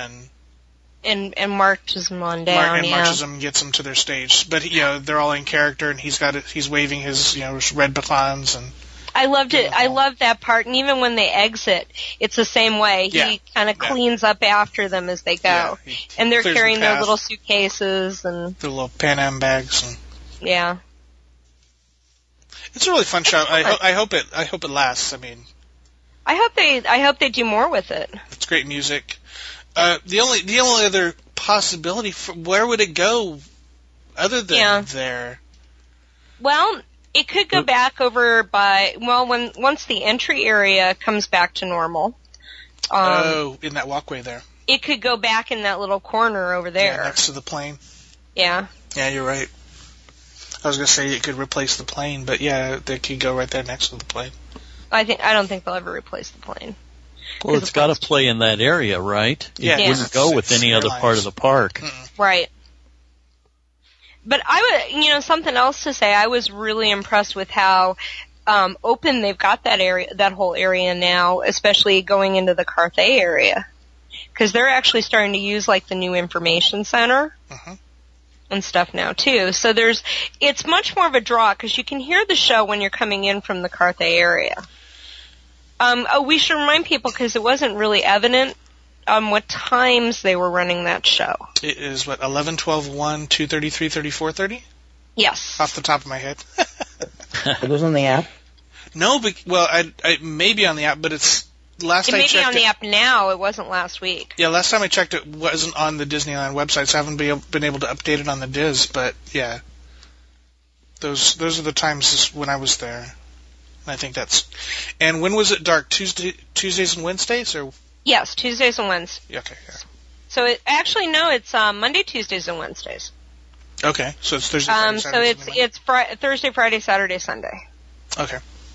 and marches them on down. Marches them, gets them to their stage. But they're all in character, and he's waving his red batons and. I loved it. I loved that part, and even when they exit, it's the same way. He kind of cleans up after them as they go, and they're carrying their little suitcases and their little Pan Am bags. And yeah, it's a really fun show. I hope it lasts. I mean, I hope they do more with it. It's great music. The only other possibility where would it go other than there? Well, it could go back over once the entry area comes back to normal. In that walkway there. It could go back in that little corner over there. Yeah, next to the plane. Yeah. Yeah, you're right. I was going to say it could replace the plane, but yeah, they could go right there next to the plane. I don't think they'll ever replace the plane. Well, it's got to play in that area, right? Yeah. It wouldn't go with any other part of the park. Right. But something else to say, I was really impressed with how open they've got that whole area now, especially going into the Carthay area. Because they're actually starting to use like the new information center and stuff now too. So it's much more of a draw because you can hear the show when you're coming in from the Carthay area. We should remind people because it wasn't really evident what times they were running that show. It is, 11, 12, 1, 2:30, 3:30, 4:30? Yes. Off the top of my head. Are those on the app? No, I may be on the app, but it's last It I may checked. be on the app now. It wasn't last week. Yeah, last time I checked, it wasn't on the Disneyland website, so I haven't been able to update it on the Diz. But yeah, those are the times when I was there. And I think that's. And when was it dark? Tuesdays and Wednesdays, or? Yes, Tuesdays and Wednesdays. Okay. Yeah. So it's Monday, Tuesdays, and Wednesdays. Okay, so it's Thursday, Friday, Saturday, so it's Thursday, Friday, Saturday, Sunday. Okay.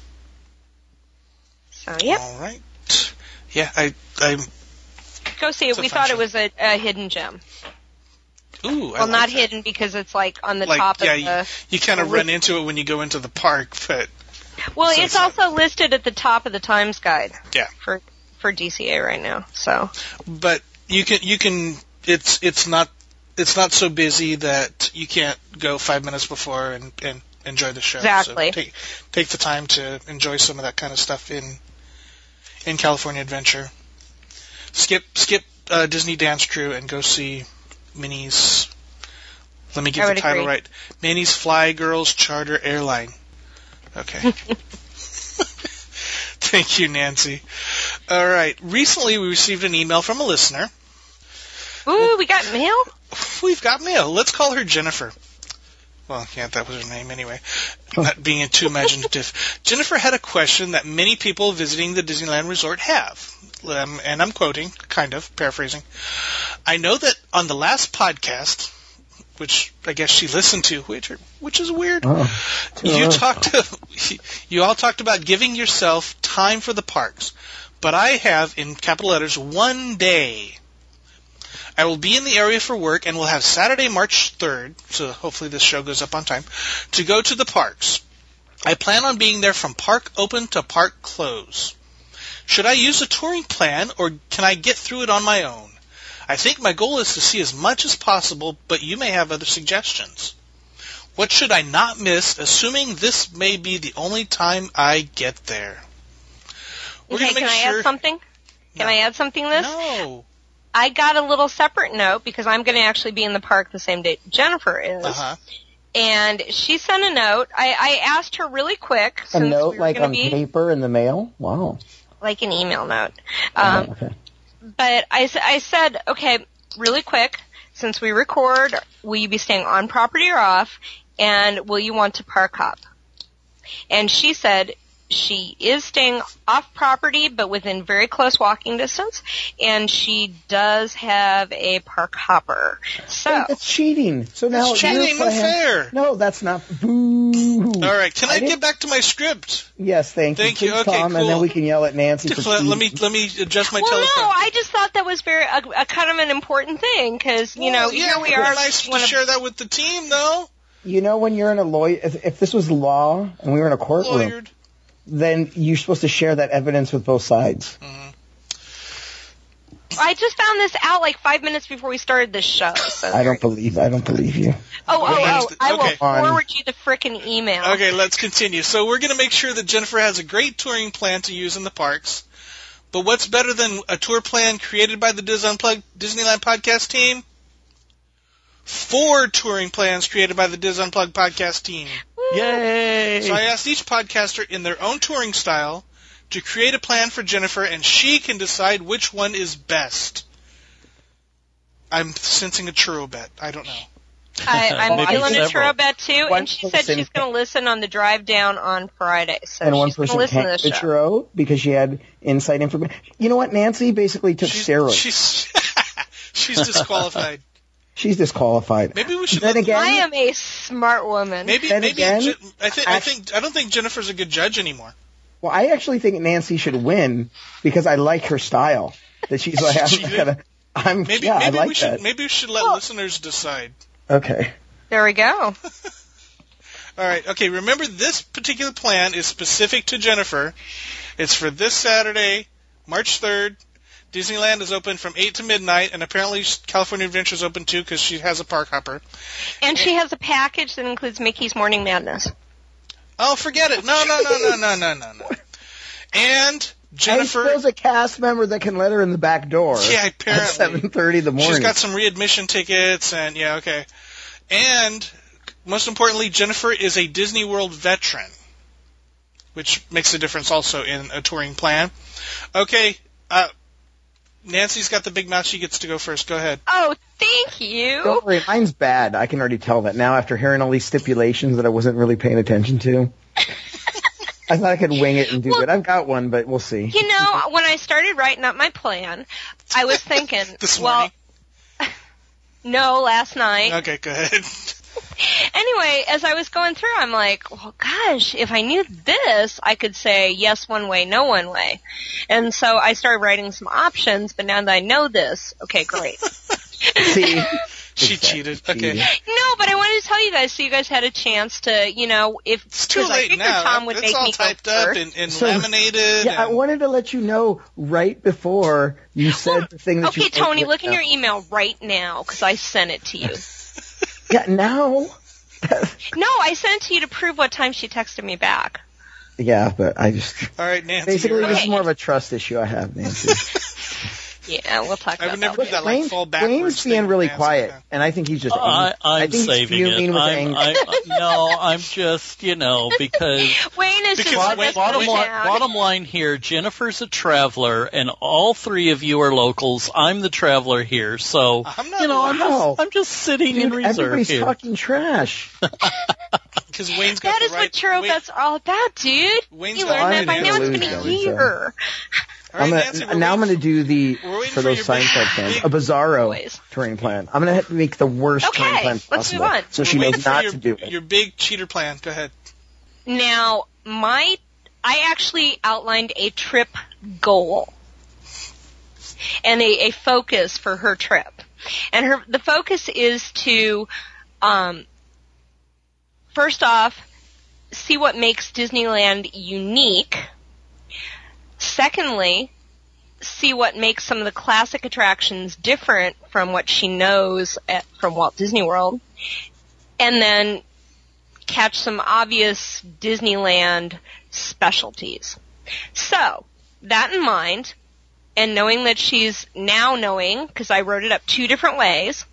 So yeah. All right. Yeah, I Go see it. We thought it was a hidden gem. Ooh, well, not hidden because it's like on the top of the. You kind of run into it when you go into the park, but. Well, it's also listed at the top of the Times Guide. Yeah. For DCA right now, so. But you can. It's not so busy that you can't go 5 minutes before and enjoy the show. Exactly. So take the time to enjoy some of that kind of stuff in California Adventure. Skip Disney Dance Crew and go see Minnie's. Let me get the title right. Minnie's Fly Girls Charter Airline. Okay. Thank you, Nancy. All right. Recently, we received an email from a listener. Ooh, we got mail? We've got mail. Let's call her Jennifer. Well, yeah, that was her name anyway. Not being too imaginative. Jennifer had a question that many people visiting the Disneyland Resort have. And I'm quoting, kind of, paraphrasing. I know that on the last podcast, which I guess she listened to, which is weird, you all talked about giving yourself time for the parks. But I have, in capital letters, 1 day. I will be in the area for work and will have Saturday, March 3rd, so hopefully this show goes up on time, to go to the parks. I plan on being there from park open to park close. Should I use a touring plan or can I get through it on my own? I think my goal is to see as much as possible, but you may have other suggestions. What should I not miss, assuming this may be the only time I get there? Okay, can I add something? Can I add something to this? No. I got a little separate note because I'm going to actually be in the park the same day Jennifer is. Uh-huh. And she sent a note. I asked her really quick. A note like on paper in the mail? Wow. Like an email note. Okay. But I said, okay, really quick, since we record, will you be staying on property or off? And will you want to park hop? And she said she is staying off property, but within very close walking distance, and she does have a park hopper. So hey, that's cheating. So now that's cheating, no fair. No, that's not. Boo. All right, can I get back to my script? Yes, thank you. Please, Okay, Tom, cool. And then we can yell at Nancy for let me adjust my telephone. No, I just thought that was very a kind of an important thing because here we are. Nice to share that with the team, though. You know, when you're in a lawyer, if this was law and we were in a courtroom, then you're supposed to share that evidence with both sides. Mm-hmm. I just found this out like 5 minutes before we started this show. So I don't believe you. I will forward you the frickin' email. Okay, let's continue. So we're going to make sure that Jennifer has a great touring plan to use in the parks. But what's better than a tour plan created by the Diz Unplugged Disneyland podcast team? 4 touring plans created by the Diz Unplugged podcast team. Yay! So I asked each podcaster in their own touring style to create a plan for Jennifer, and she can decide which one is best. I'm sensing a churro bet. I don't know. I'm feeling a churro bet too, and she said she's going to listen on the drive down on Friday. So and one she's going to person listen to the show. churro because she had inside information. You know what? Nancy basically took steroids. She's disqualified. She's disqualified. Maybe we should. Then again, I am a smart woman. Maybe again, I don't think Jennifer's a good judge anymore. Well, I actually think Nancy should win because I like her style. That she's like, I like that. Maybe we should let listeners decide. Okay. There we go. All right. Okay. Remember, this particular plan is specific to Jennifer. It's for this Saturday, March 3rd. Disneyland is open from 8 to midnight, and apparently California Adventure is open too because she has a park hopper. And she has a package that includes Mickey's Morning Madness. Oh, forget it. No. And Jennifer. There's a cast member that can let her in the back door. Yeah, apparently. At 7:30 in the morning. She's got some readmission tickets, and yeah, okay. And most importantly, Jennifer is a Disney World veteran, which makes a difference also in a touring plan. Okay, Nancy's got the big mouth. She gets to go first. Go ahead. Oh, thank you. Don't worry, mine's bad. I can already tell that now after hearing all these stipulations that I wasn't really paying attention to. I thought I could wing it and do it. I've got one, but we'll see. You know, when I started writing up my plan, I was thinking, This morning? No, last night. Okay, go ahead. Anyway, as I was going through, I'm like, well, gosh, if I knew this, I could say yes one way, no one way. And so I started writing some options, but now that I know this, okay, great. See? She cheated. Okay. No, but I wanted to tell you guys so you guys had a chance to, you know, if It's too I late figured now. Tom would It's make all me typed go up first. and So, laminated. Yeah, I and- wanted to let you know right before you said the thing that Okay, you... Tony, look in your email right now because I sent it to you. Yeah, now... No, I sent it to you to prove what time she texted me back. Yeah, but I just... All right, Nancy. Basically, you're this up. is more of a trust issue I have, Nancy. Yeah, we'll talk I about would never that. do that, like, fall backwards Wayne's thing being with really Nancy. quiet, Okay. and I think he's just... I'm I think he's saving fuming it. with anger. No, I'm just, because Wayne is Because just Wayne- with us bottom down. line, bottom line here, Jennifer's a traveler, and all three of you are locals. I'm the traveler here, so I'm not Wow. I'm just sitting in Dude, reserve everybody's here. talking trash. Because Wayne's got That the is right... what True Wayne- That's all about, dude. Wayne's You got learned the that by right now. It's answer. been a Lose, year. All right, Nancy, we're Now I'm waiting going to do we're waiting for for those your big- Seinfeld fans, big- a bizarro Boys. touring plan. I'm going to have to make the worst Okay, touring plan let's possible. move on. So We're she waiting knows for not your, to do it. your big cheater plan. Go ahead. Now, I actually outlined a trip goal and a focus for her trip. And the focus is to, first off, see what makes Disneyland unique. Secondly, see what makes some of the classic attractions different from what she knows from Walt Disney World. And then catch some obvious Disneyland specialties. So, that in mind, and knowing that she's now knowing, because I wrote it up two different ways.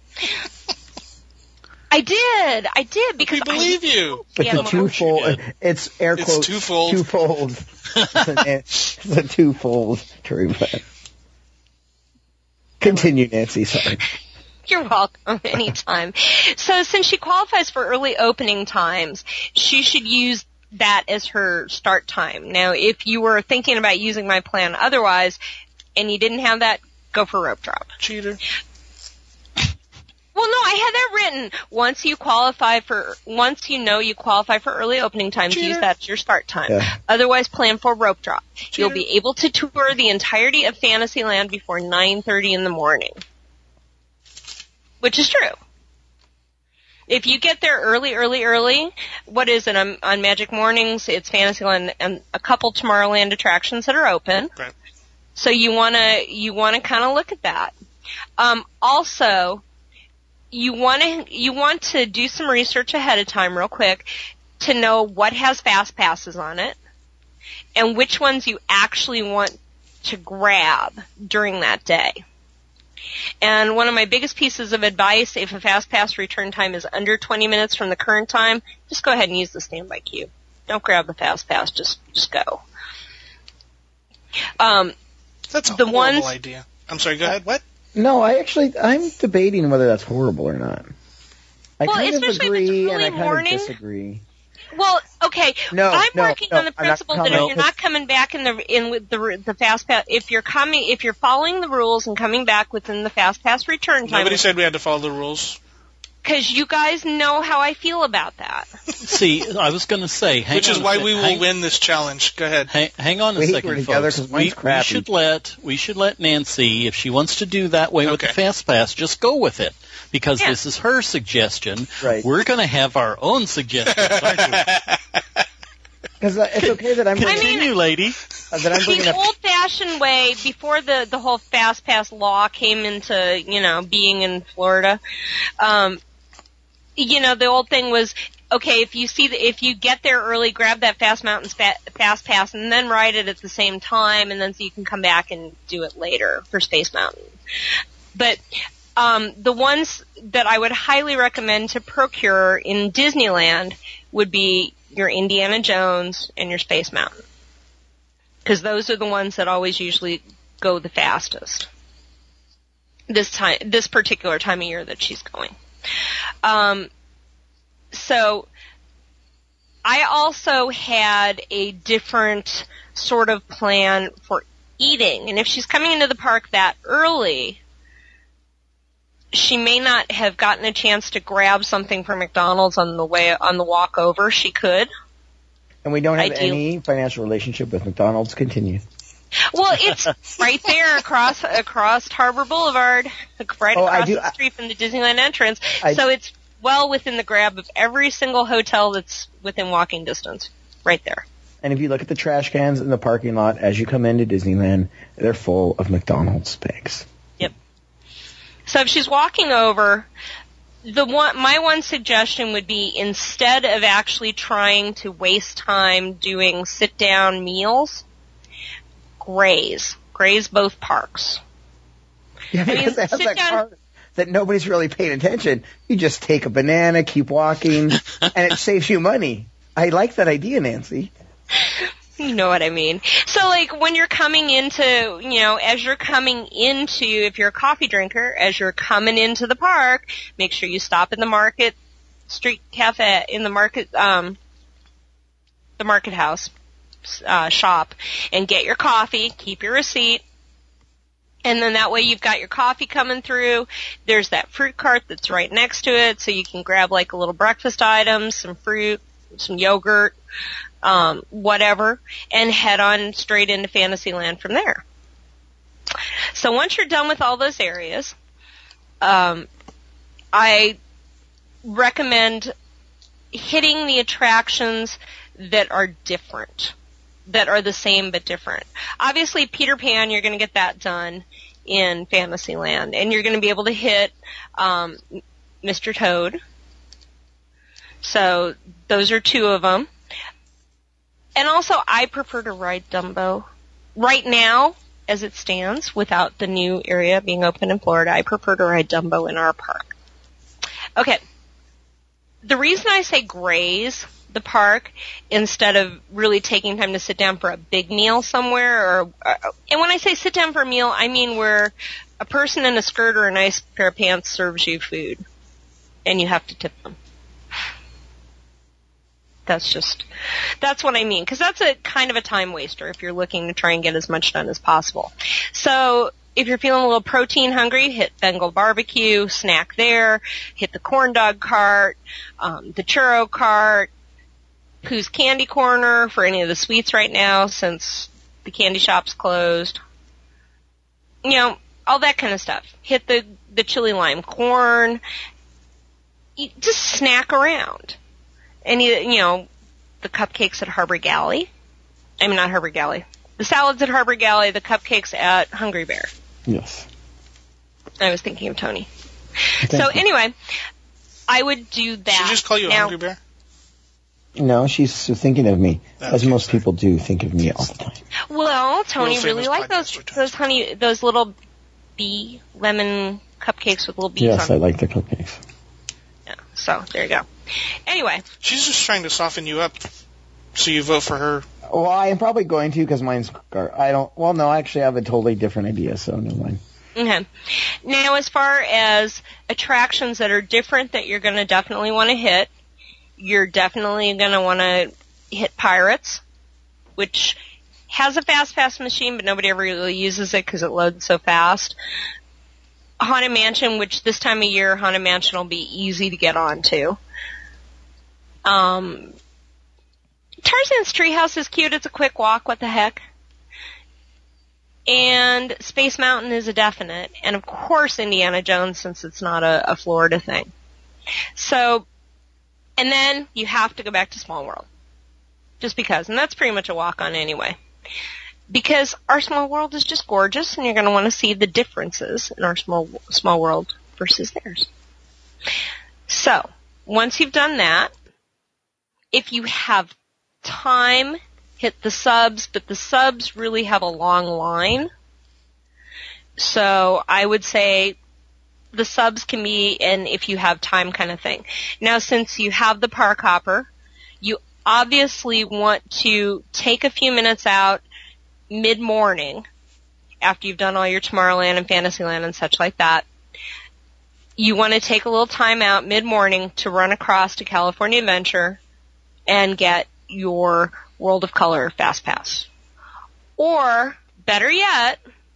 I did, because We believe you. It's Yeah, a twofold. did. It's air It's quotes. twofold. Twofold. It's a twofold touring plan. Continue, Nancy. Sorry. You're welcome anytime. So since she qualifies for early opening times, she should use that as her start time. Now, if you were thinking about using my plan otherwise, and you didn't have that, go for rope drop. Cheater. Well, no, I had that written. Once you know you qualify for early opening times, Cheater. use that as your start time. Yeah. Otherwise, plan for rope drop. Cheater. You'll be able to tour the entirety of Fantasyland before 9:30 in the morning. Which is true. If you get there early, what is it? On Magic Mornings, it's Fantasyland and a couple Tomorrowland attractions that are open. Right. So you wanna kind of look at that. Also, you want to do some research ahead of time real quick to know what has fast passes on it and which ones you actually want to grab during that day. And one of my biggest pieces of advice, if a fast pass return time is under 20 minutes from the current time, just go ahead and use the standby queue. Don't grab the fast pass, just go. That's a The horrible ones- idea. I'm sorry, go ahead. What? No, I'm debating whether that's horrible or not. I Well, kind of especially if it's agree and early I kind morning. of disagree. Well, okay. No, I'm no, working no, on the I'm not principle that if coming- you're not coming back with the fast pass, if you're following the rules and coming back within the fast pass return time, Nobody said we had to follow the rules. because you guys know how I feel about that. See, I was going to say, Which is why we will win this challenge. Go ahead. Hang on a We second, were together folks. 'cause mine's crappy. We should let Nancy, if she wants to do that way with the Okay. fast pass, just go with it. Because Yeah. this is her suggestion. Right. We're going to have our own suggestions, aren't we? Because it's okay that I'm Continue, lady. bringing The up. old-fashioned way, before the whole fast pass law came into, being in Florida, the old thing was okay, if you get there early, grab that Fast Mountains Fast Pass and then ride it at the same time, and then so you can come back and do it later for Space Mountain. But the ones that I would highly recommend to procure in Disneyland would be your Indiana Jones and your Space Mountain, because those are the ones that always usually go the fastest. This particular time of year that she's going. So I also had a different sort of plan for eating, and if she's coming into the park that early, she may not have gotten a chance to grab something from McDonald's on the walk over. She could. And we don't have any financial relationship with McDonald's. Continue. Well, it's right there across Harbor Boulevard, right across the street from the Disneyland entrance. So it's well within the grab of every single hotel that's within walking distance, right there. And if you look at the trash cans in the parking lot as you come into Disneyland, they're full of McDonald's bags. Yep. So if she's walking over, my one suggestion would be, instead of actually trying to waste time doing sit-down meals, graze both parks. Yeah, because it has that part that nobody's really paying attention. You just take a banana, keep walking, and it saves you money. I like that idea, Nancy. You know what I mean. So, like, when you're coming into, as you're coming into, if you're a coffee drinker, as you're coming into the park, make sure you stop in the Market Street Cafe, in the Market House shop, and get your coffee, keep your receipt, and then that way you've got your coffee coming through. There's that fruit cart that's right next to it, so you can grab like a little breakfast item, some fruit, some yogurt, whatever, and head on straight into Fantasyland from there. So once you're done with all those areas, I recommend hitting the attractions that are different, that are the same but different. Obviously, Peter Pan, you're going to get that done in Fantasyland, and you're going to be able to hit Mr. Toad. So those are two of them. And also, I prefer to ride Dumbo. Right now, as it stands, without the new area being open in Florida, I prefer to ride Dumbo in our park. Okay. The reason I say graze the park instead of really taking time to sit down for a big meal somewhere, and when I say sit down for a meal, I mean where a person in a skirt or a nice pair of pants serves you food, and you have to tip them. That's what I mean, because that's a kind of a time waster if you're looking to try and get as much done as possible. So if you're feeling a little protein hungry, hit Bengal Barbecue, snack there, hit the corn dog cart, the churro cart, Pooh's Candy Corner for any of the sweets right now since the candy shop's closed. All that kind of stuff. Hit the chili lime corn. Just snack around. The cupcakes at Harbor Galley. I mean, not Harbor Galley. The salads at Harbor Galley, the cupcakes at Hungry Bear. Yes. I was thinking of Tony. So anyway, I would do that. Should she just call you Hungry Bear? No, she's thinking of me, as most people do think of me all the time. Well, Tony really liked those little bee lemon cupcakes with little bees on them. Yes, I like the cupcakes. Yeah, so there you go. Anyway. She's just trying to soften you up so you vote for her. Well, I am probably going to because mine's... actually I have a totally different idea, so never mind. Okay. Now, as far as attractions that are different that you're going to definitely want to hit, you're definitely going to want to hit Pirates, which has a Fast Pass machine, but nobody ever really uses it because it loads so fast. Haunted Mansion, which this time of year, Haunted Mansion will be easy to get onto. Tarzan's Treehouse is cute. It's a quick walk. What the heck? And Space Mountain is a definite. And, of course, Indiana Jones, since it's not a Florida thing. So, and then you have to go back to Small World. Just because. And that's pretty much a walk-on anyway. Because our Small World is just gorgeous, and you're going to want to see the differences in our Small World versus theirs. So, once you've done that, if you have time, hit the subs, but the subs really have a long line. So I would say the subs can be an if you have time kind of thing. Now, since you have the park hopper, you obviously want to take a few minutes out mid-morning after you've done all your Tomorrowland and Fantasyland and such like that. You want to take a little time out mid-morning to run across to California Adventure and get your World of Color Fast Pass. Or, better yet,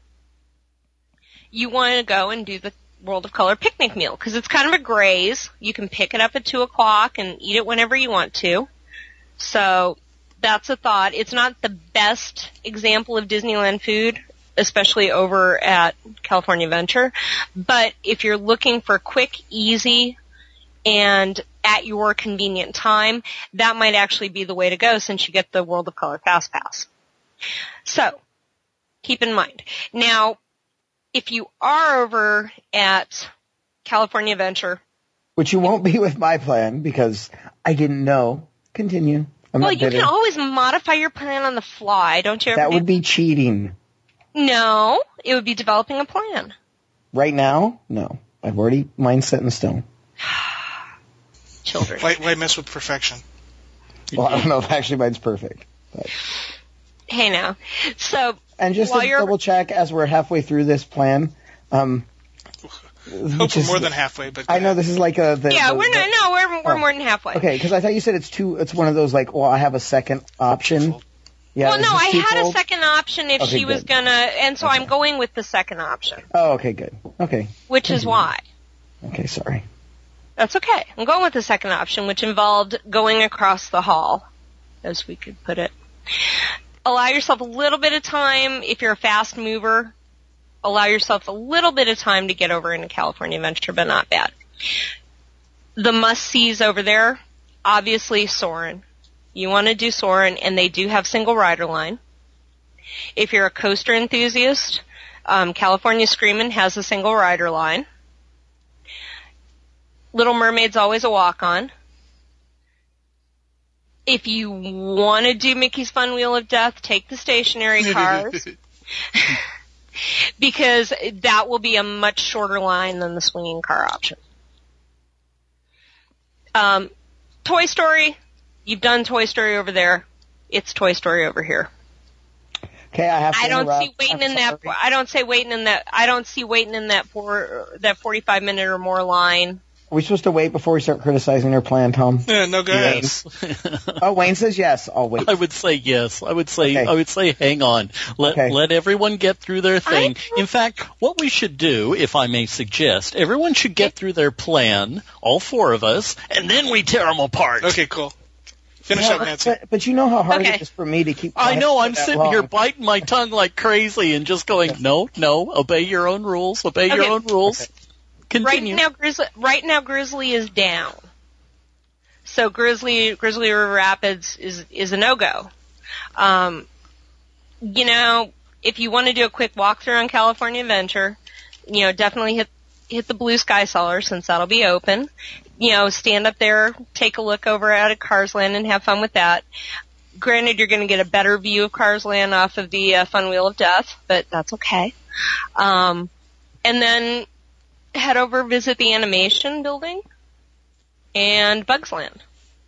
you want to go and do the World of Color picnic meal, because it's kind of a graze. You can pick it up at 2 o'clock and eat it whenever you want to. So, that's a thought. It's not the best example of Disneyland food, especially over at California Adventure, but if you're looking for quick, easy, and at your convenient time, that might actually be the way to go since you get the World of Color Fast Pass. So, keep in mind. Now, if you are over at California Adventure, which you won't be with my plan because I didn't know. Continue. Well, you can always modify your plan on the fly, don't you ever? That would be cheating. No, it would be developing a plan. Right now? No. I've already mine's set in stone. Children. Why mess with perfection? Well, I don't know if actually mine's perfect. But. Hey now. So, and just to double check as we're halfway through this plan, hope we're more than halfway, but I know this is like a we're more than halfway. Okay, because I thought you said it's one of those like, well, I have a second option. Yeah, well, no, I had a second option if she was gonna, and so I'm going with the second option. Oh, okay, good. Okay. Which is why. Okay, sorry. That's okay. I'm going with the second option, which involved going across the hall, as we could put it. Allow yourself a little bit of time, if you're a fast mover, allow yourself a little bit of time to get over into California Adventure, but not bad. The must-sees over there, obviously Soarin'. You want to do Soarin', and they do have single rider line. If you're a coaster enthusiast, California Screamin' has a single rider line. Little Mermaid's always a walk-on. If you want to do Mickey's Fun Wheel of Death, take the stationary cars. Because that will be a much shorter line than the swinging car option. Toy Story, you've done Toy Story over there. It's Toy Story over here. Okay, I have to I don't see waiting in that 45-minute or more line. Are we supposed to wait before we start criticizing her plan, Tom? Yeah, no, go ahead. Oh, Wayne says yes. I'll wait. I would say yes. I would say hang on. Let everyone get through their thing. In fact, what we should do, if I may suggest, everyone should get through their plan, all four of us, and then we tear them apart. Okay, cool. Finish up, Nancy. But you know how hard it is for me to keep. I know. I'm sitting here biting my tongue like crazy and just going, no, obey your own rules. Obey your own rules. Okay. Continue. Right now, Grizzly is down. So Grizzly River Rapids is a no-go. If you want to do a quick walkthrough on California Adventure, definitely hit the Blue Sky Cellar since that'll be open. Stand up there, take a look over at Cars Land and have fun with that. Granted, you're going to get a better view of Cars Land off of the Fun Wheel of Death, but that's okay. And then head over, visit the animation building and Bugs Land.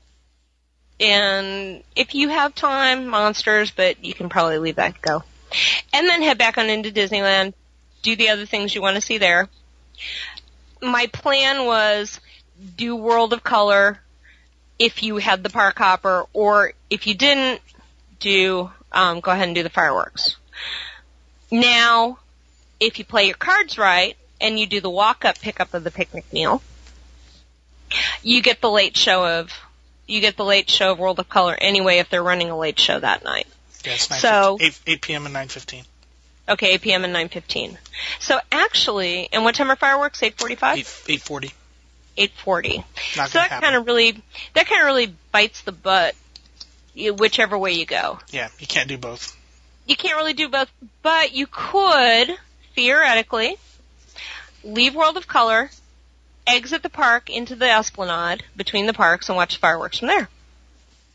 And if you have time, Monsters, but you can probably leave that go. And then head back on into Disneyland, do the other things you want to see there. My plan was do World of Color if you had the park hopper, or if you didn't, go ahead and do the fireworks. Now, if you play your cards right, and you do the walk-up pickup of the picnic meal, you get the late show of World of Color anyway if they're running a late show that night. Yeah, it's 8 p.m. and 9:15. Okay, 8 p.m. and 9:15. So actually, and what time are fireworks? 8:45? 8:40. 8:40. Not so that kind of really bites the butt, whichever way you go. Yeah, you can't do both. You can't really do both, but you could theoretically leave World of Color, exit the park into the Esplanade between the parks, and watch fireworks from there.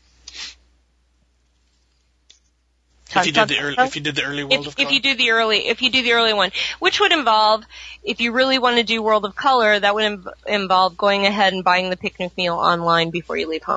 If you did the early World of Color. If you do the early one, which would involve, if you really want to do World of Color, that would involve going ahead and buying the picnic meal online before you leave home.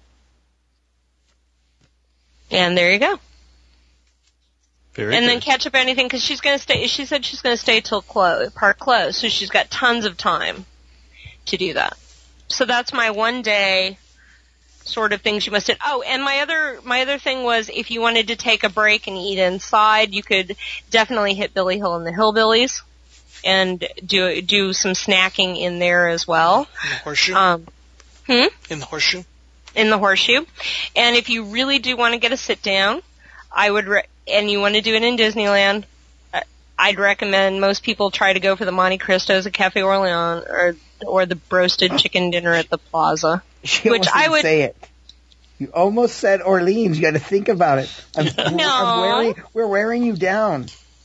And there you go. Very and good. then catch up anything, because she's going to stay. She said she's going to stay till park close, so she's got tons of time to do that. So that's my one day sort of things you must do. Oh, and my other thing was, if you wanted to take a break and eat inside, you could definitely hit Billy Hill and the Hillbillies and do some snacking in there as well. In the Horseshoe? In the Horseshoe? In the Horseshoe. And if you really do want to get a sit down, and you want to do it in Disneyland, I'd recommend most people try to go for the Monte Cristos at Cafe Orleans or the roasted chicken dinner at the Plaza. Which I would say it. You almost said Orleans. You got to think about it. We're wearing you down.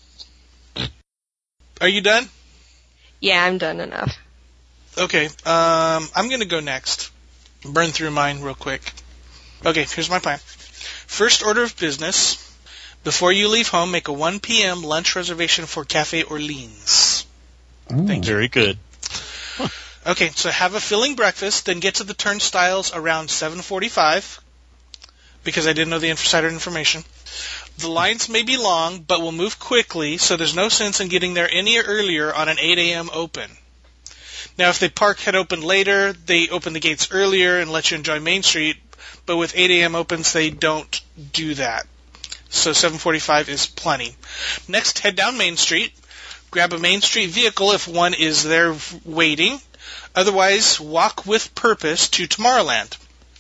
Are you done? Yeah, I'm done enough. Okay, I'm going to go next. Burn through mine real quick. Okay, here's my plan. First order of business. Before you leave home, make a 1 p.m. lunch reservation for Cafe Orleans. Thank you. Very good. Okay, so have a filling breakfast, then get to the turnstiles around 7:45, because I didn't know the insider information. The lines may be long, but will move quickly, so there's no sense in getting there any earlier on an 8 a.m. open. Now, if the park had opened later, they open the gates earlier and let you enjoy Main Street, but with 8 a.m. opens, they don't do that. So 7:45 is plenty. Next, head down Main Street. Grab a Main Street vehicle if one is there waiting. Otherwise, walk with purpose to Tomorrowland.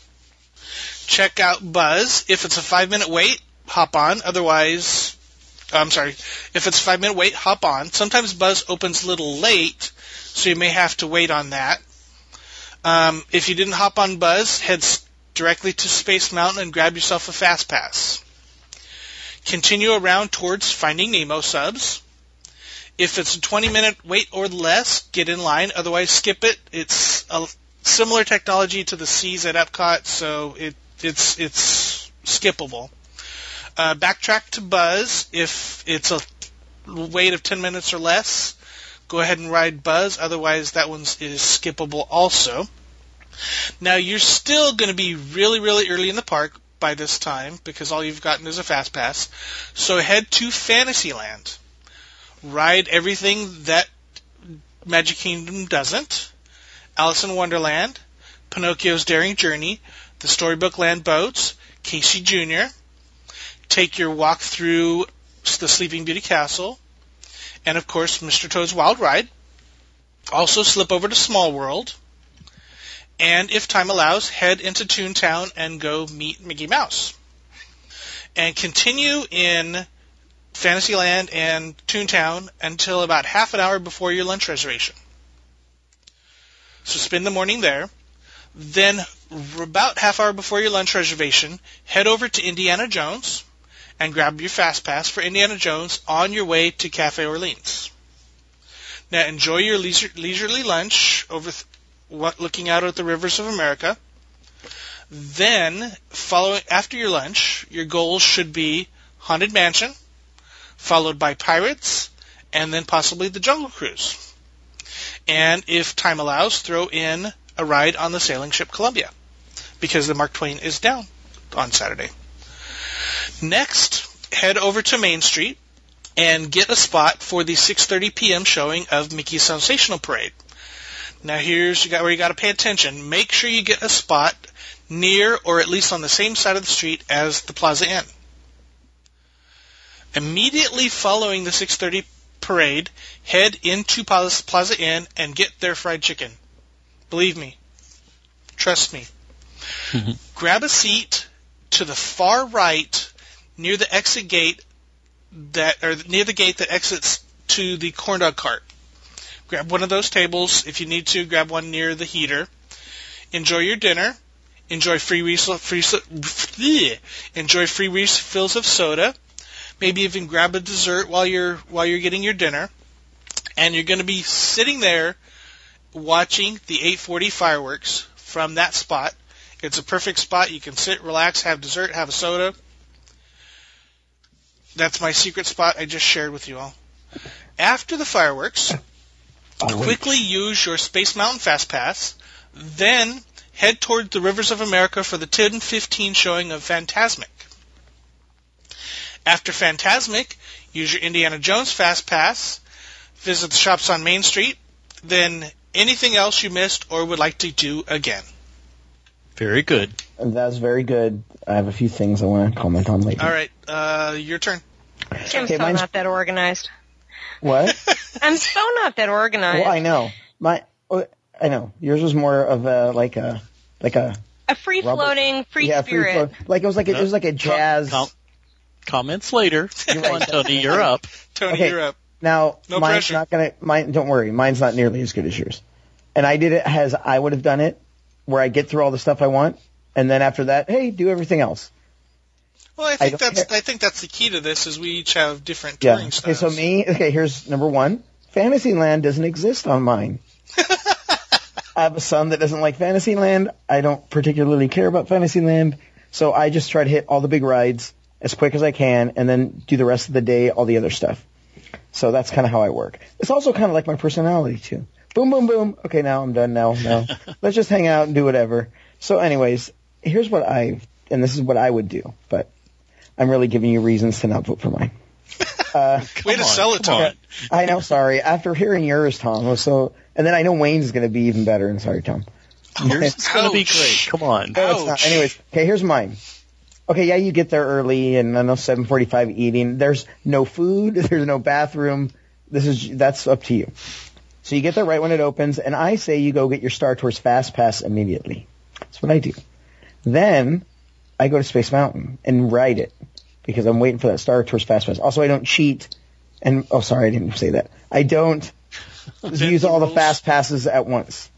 Check out Buzz. If it's a 5-minute wait, hop on. If it's a 5-minute wait, hop on. Sometimes Buzz opens a little late, so you may have to wait on that. If you didn't hop on Buzz, head directly to Space Mountain and grab yourself a Fast Pass. Continue around towards Finding Nemo subs. If it's a 20-minute wait or less, get in line. Otherwise, skip it. It's a similar technology to the Seas at Epcot, so it's skippable. Backtrack to Buzz. If it's a wait of 10 minutes or less, go ahead and ride Buzz. Otherwise, that one is skippable also. Now, you're still going to be really, really early in the park by this time, because all you've gotten is a Fast Pass. So head to Fantasyland. Ride everything that Magic Kingdom doesn't. Alice in Wonderland, Pinocchio's Daring Journey, the Storybook Land boats, Casey Jr. Take your walk through the Sleeping Beauty Castle, and of course Mr. Toad's Wild Ride. Also slip over to Small World. And if time allows, head into Toontown and go meet Mickey Mouse. And continue in Fantasyland and Toontown until about half an hour before your lunch reservation. So spend the morning there. Then, about half hour before your lunch reservation, head over to Indiana Jones and grab your Fast Pass for Indiana Jones on your way to Cafe Orleans. Now, enjoy your leisurely lunch looking out at the rivers of America. Then, after your lunch, your goals should be Haunted Mansion, followed by Pirates, and then possibly the Jungle Cruise. And if time allows, throw in a ride on the sailing ship Columbia, because the Mark Twain is down on Saturday. Next, head over to Main Street and get a spot for the 6:30 p.m. showing of Mickey's Sensational Parade. Now here's where you got to pay attention. Make sure you get a spot near or at least on the same side of the street as the Plaza Inn. Immediately following the 6:30 parade, head into Plaza Inn and get their fried chicken. Believe me. Trust me. Mm-hmm. Grab a seat to the far right near the exit gate near the gate that exits to the corn dog cart. Grab one of those tables. If you need to, grab one near the heater. Enjoy your dinner. Enjoy free refills of soda. Maybe even grab a dessert while you're getting your dinner. And you're going to be sitting there watching the 8:40 fireworks from that spot. It's a perfect spot. You can sit, relax, have dessert, have a soda. That's my secret spot I just shared with you all. After the fireworks, quickly use your Space Mountain Fast Pass, then head toward the Rivers of America for the 10:15 showing of Fantasmic. After Fantasmic, use your Indiana Jones Fast Pass, visit the shops on Main Street, then anything else you missed or would like to do again. Very good. That's very good. I have a few things I want to comment on later. All right, your turn. I'm so not that organized. What? I'm so not that organized. Well, I know. I know. Yours was more of a free floating, free spirit. It was like a jazz. Comments later. Come on, Tony, you're up. Tony, okay. You're up. Now, no mine's pressure. don't worry, mine's not nearly as good as yours. And I did it as I would have done it, where I get through all the stuff I want, and then after that, hey, do everything else. Well, I think that's the key to this, is we each have different touring styles. Here's number one. Fantasyland doesn't exist on mine. I have a son that doesn't like Fantasyland. I don't particularly care about Fantasyland, so I just try to hit all the big rides as quick as I can, and then do the rest of the day all the other stuff. So that's kind of how I work. It's also kind of like my personality, too. Boom, boom, boom. Okay, now I'm done. Now. Let's just hang out and do whatever. So anyways, here's what and this is what I would do, but I'm really giving you reasons to not vote for mine. Way to sell it, Tom. I know, sorry. After hearing yours, Tom, and then I know Wayne's is going to be even better, and sorry, Tom. Yours is going to be great. Come on. No, it's not. Anyways, okay, here's mine. Okay, yeah, you get there early, and I know 7:45 eating. There's no food. There's no bathroom. That's up to you. So you get there right when it opens, and I say you go get your Star Tours Fast Pass immediately. That's what I do. Then I go to Space Mountain and ride it, because I'm waiting for that Star Tours Fast Pass. Also, I don't cheat, and sorry, I didn't say that. I don't use all the Fast Passes at once.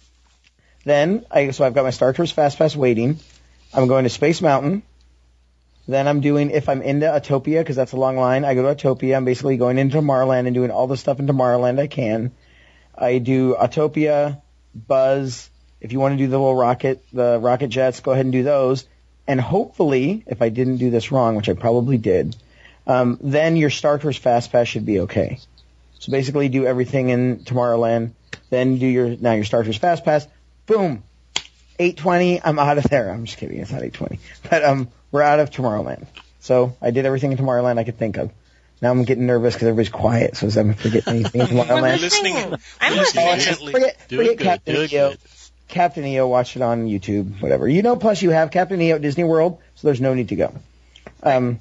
Then so I've got my Star Tours Fast Pass waiting. I'm going to Space Mountain. Then I'm doing, if I'm into Autopia, because that's a long line, I go to Autopia. I'm basically going into Tomorrowland and doing all the stuff in Tomorrowland I can. I do Autopia, Buzz. If you want to do the rocket jets, go ahead and do those. And hopefully, if I didn't do this wrong, which I probably did, then your Star Tours Fast Pass should be okay. So basically do everything in Tomorrowland, then do your Star Tours Fast Pass. Boom! 8:20, I'm out of there. I'm just kidding, it's not 8:20. But we're out of Tomorrowland. So I did everything in Tomorrowland I could think of. Now I'm getting nervous because everybody's quiet, so I'm forgetting anything in Tomorrowland. I'm listening gently. Forget Captain EO. Captain EO, watch it on YouTube, whatever. Plus you have Captain EO at Disney World, so there's no need to go. And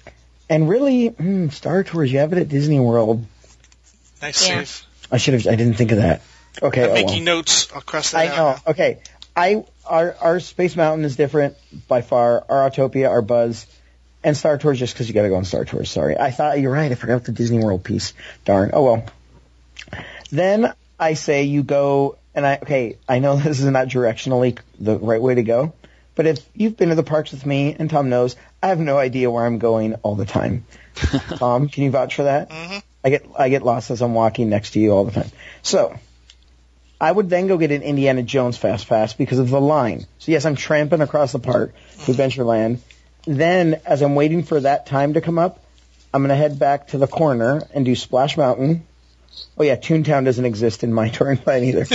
really, Star Tours, you have it at Disney World. Nice save. I didn't think of that. Okay. I'm making notes. I'll cross that out. I know. Okay. Our Space Mountain is different by far. Our Autopia, our Buzz, and Star Tours just because you got to go on Star Tours. Sorry, I thought you're right. I forgot the Disney World piece. Darn. Oh well. Then I say you go, and I know this is not directionally the right way to go, but if you've been to the parks with me, and Tom knows, I have no idea where I'm going all the time. Tom, can you vouch for that? Mm-hmm. I get lost as I'm walking next to you all the time. So I would then go get an Indiana Jones Fast Pass because of the line. So yes, I'm tramping across the park to Adventureland. Then, as I'm waiting for that time to come up, I'm going to head back to the corner and do Splash Mountain. Oh yeah, Toontown doesn't exist in my touring plan either.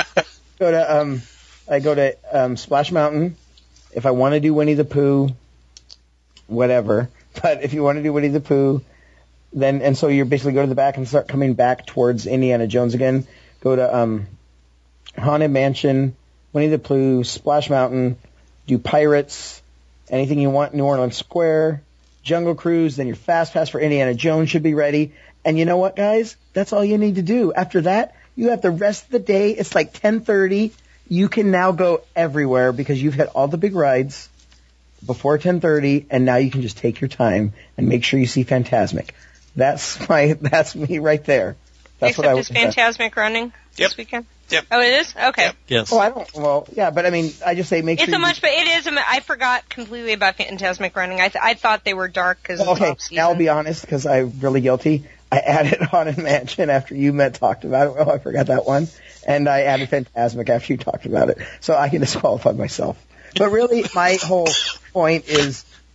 I go to Splash Mountain. If I want to do Winnie the Pooh, whatever. But if you want to do Winnie the Pooh, so you basically go to the back and start coming back towards Indiana Jones again. Go to Haunted Mansion, Winnie the Pooh, Splash Mountain, do Pirates, anything you want, New Orleans Square, Jungle Cruise, then your Fast Pass for Indiana Jones should be ready. And you know what, guys? That's all you need to do. After that, you have the rest of the day. It's like 10:30. You can now go everywhere because you've hit all the big rides before 10:30, and now you can just take your time and make sure you see Fantasmic. That's me right there. That's Except is Fantasmic running this weekend? Yep. Oh, it is? Okay. Yep. Yes. But I mean, I just say make sure. I forgot completely about Fantasmic running. I thought they were dark because it's off-season. Now I'll be honest because I'm really guilty. I added Haunted Mansion after you talked about it. Oh, I forgot that one. And I added Fantasmic after you talked about it. So I can disqualify myself. But really, my whole point is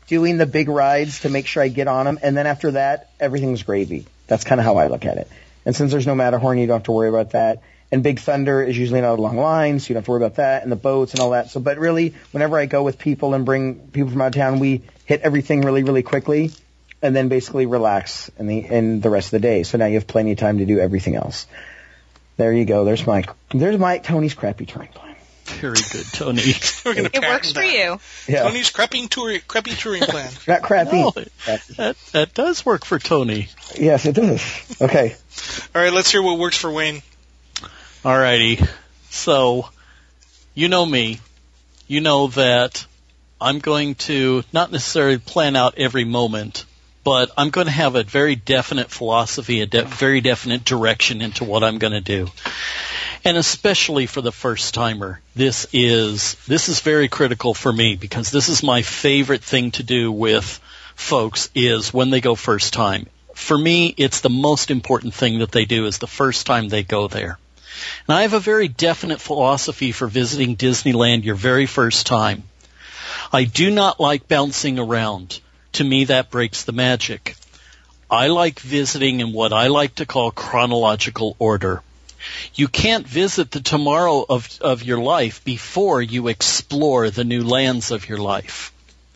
doing the big rides to make sure I get on them, and then after that, everything's gravy. That's kind of how I look at it. And since there's no Matterhorn, you don't have to worry about that. And Big Thunder is usually not a long line, so you don't have to worry about that, and the boats and all that. So, but really, whenever I go with people and bring people from out of town, we hit everything really, really quickly, and then basically relax in the rest of the day. So now you have plenty of time to do everything else. There you go. There's my Tony's crappy touring plan. Very good, Tony. It works for you. Yeah. Tony's crappy touring plan. Not crappy. No, that does work for Tony. Yes, it does. Okay. All right, let's hear what works for Wayne. All righty. So, you know me. You know that I'm going to not necessarily plan out every moment, but I'm going to have a very definite philosophy, a very definite direction into what I'm going to do. And especially for the first timer, this is very critical for me, because this is my favorite thing to do with folks is when they go first time. For me, it's the most important thing that they do is the first time they go there. And I have a very definite philosophy for visiting Disneyland your very first time. I do not like bouncing around. To me, that breaks the magic. I like visiting in what I like to call chronological order. You can't visit the tomorrow of your life before you explore the new lands of your life.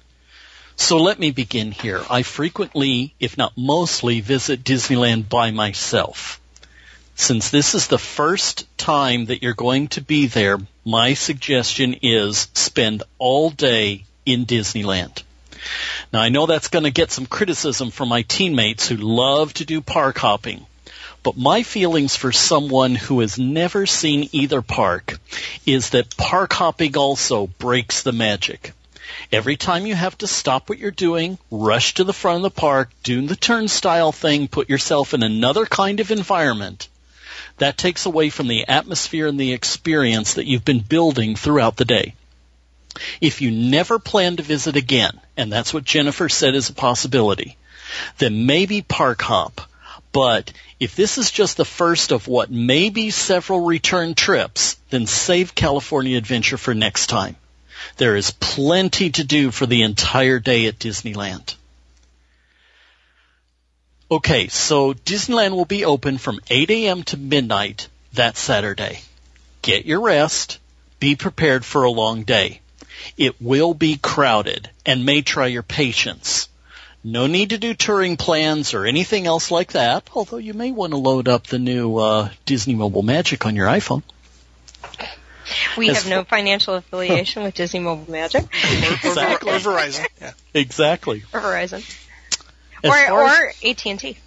So let me begin here. I frequently, if not mostly, visit Disneyland by myself. Since this is the first time that you're going to be there, my suggestion is spend all day in Disneyland. Now, I know that's going to get some criticism from my teammates who love to do park hopping. But my feelings for someone who has never seen either park is that park hopping also breaks the magic. Every time you have to stop what you're doing, rush to the front of the park, do the turnstile thing, put yourself in another kind of environment, that takes away from the atmosphere and the experience that you've been building throughout the day. If you never plan to visit again, and that's what Jennifer said is a possibility, then maybe park hop. But if this is just the first of what may be several return trips, then save California Adventure for next time. There is plenty to do for the entire day at Disneyland. Okay, so Disneyland will be open from 8 a.m. to midnight that Saturday. Get your rest. Be prepared for a long day. It will be crowded and may try your patience. No need to do touring plans or anything else like that, although you may want to load up the new Disney Mobile Magic on your iPhone. We have no financial affiliation with Disney Mobile Magic. Exactly. Or Verizon. Yeah. Exactly. Or Verizon. Or AT&T.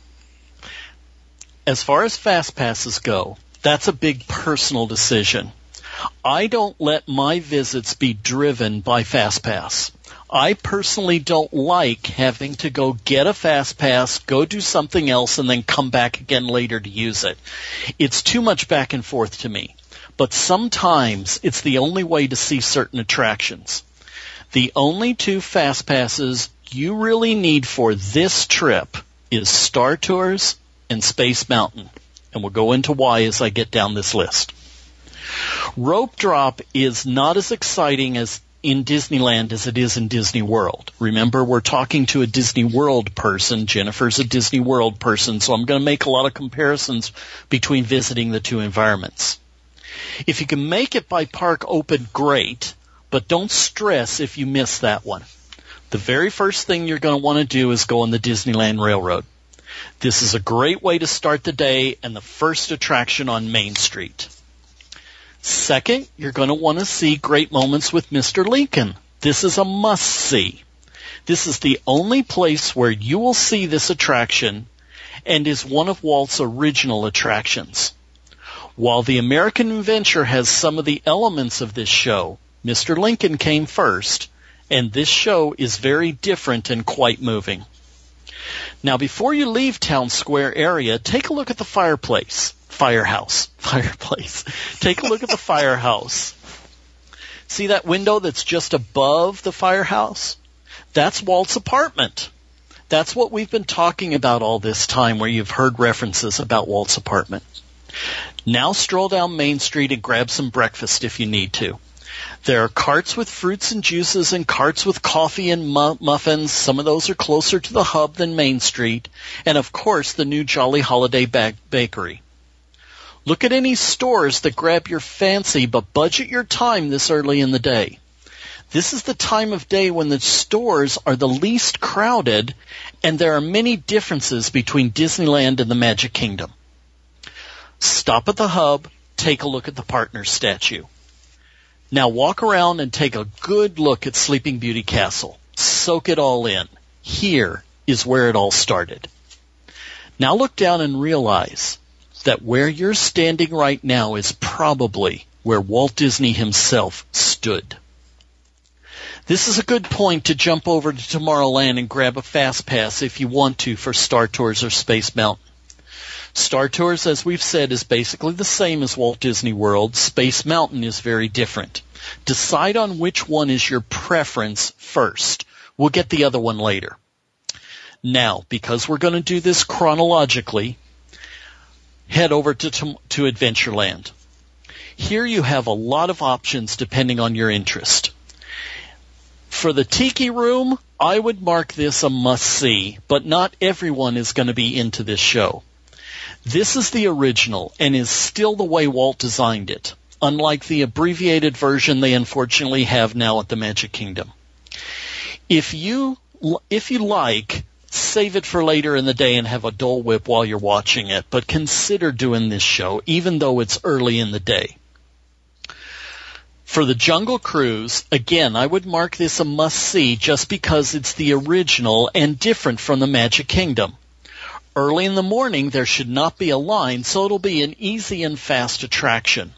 As far as Fast Passes go, that's a big personal decision. I don't let my visits be driven by Fast Pass. I personally don't like having to go get a Fast Pass, go do something else, and then come back again later to use it. It's too much back and forth to me. But sometimes it's the only way to see certain attractions. The only two Fast Passes you really need for this trip is Star Tours and Space Mountain. And we'll go into why as I get down this list. Rope Drop is not as exciting as in Disneyland as it is in Disney World. Remember, we're talking to a Disney World person. Jennifer's a Disney World person, so I'm going to make a lot of comparisons between visiting the two environments. If you can make it by park open, great, but don't stress if you miss that one. The very first thing you're going to want to do is go on the Disneyland Railroad. This is a great way to start the day and the first attraction on Main Street. Second, you're going to want to see Great Moments with Mr. Lincoln. This is a must-see. This is the only place where you will see this attraction and is one of Walt's original attractions. While the American Adventure has some of the elements of this show, Mr. Lincoln came first, and this show is very different and quite moving. Now, before you leave Town Square area, take a look at the fireplace. Fireplace. Take a look at the firehouse. See that window that's just above the firehouse? That's Walt's apartment. That's what we've been talking about all this time, where you've heard references about Walt's apartment. Now stroll down Main Street and grab some breakfast if you need to. There are carts with fruits and juices and carts with coffee and muffins. Some of those are closer to the hub than Main Street. And, of course, the new Jolly Holiday Bakery. Look at any stores that grab your fancy, but budget your time this early in the day. This is the time of day when the stores are the least crowded, and there are many differences between Disneyland and the Magic Kingdom. Stop at the hub, take a look at the partner statue. Now walk around and take a good look at Sleeping Beauty Castle. Soak it all in. Here is where it all started. Now look down and realize that where you're standing right now is probably where Walt Disney himself stood. This is a good point to jump over to Tomorrowland and grab a Fast Pass if you want to for Star Tours or Space Mountain. Star Tours, as we've said, is basically the same as Walt Disney World. Space Mountain is very different. Decide on which one is your preference first. We'll get the other one later. Now, because we're going to do this chronologically, head over to Adventureland. Here you have a lot of options depending on your interest. For the Tiki Room, I would mark this a must-see, but not everyone is going to be into this show. This is the original and is still the way Walt designed it, unlike the abbreviated version they unfortunately have now at the Magic Kingdom. If you like, save it for later in the day and have a Dole Whip while you're watching it, but consider doing this show, even though it's early in the day. For the Jungle Cruise, again, I would mark this a must-see just because it's the original and different from the Magic Kingdom. Early in the morning, there should not be a line, so it'll be an easy and fast attraction.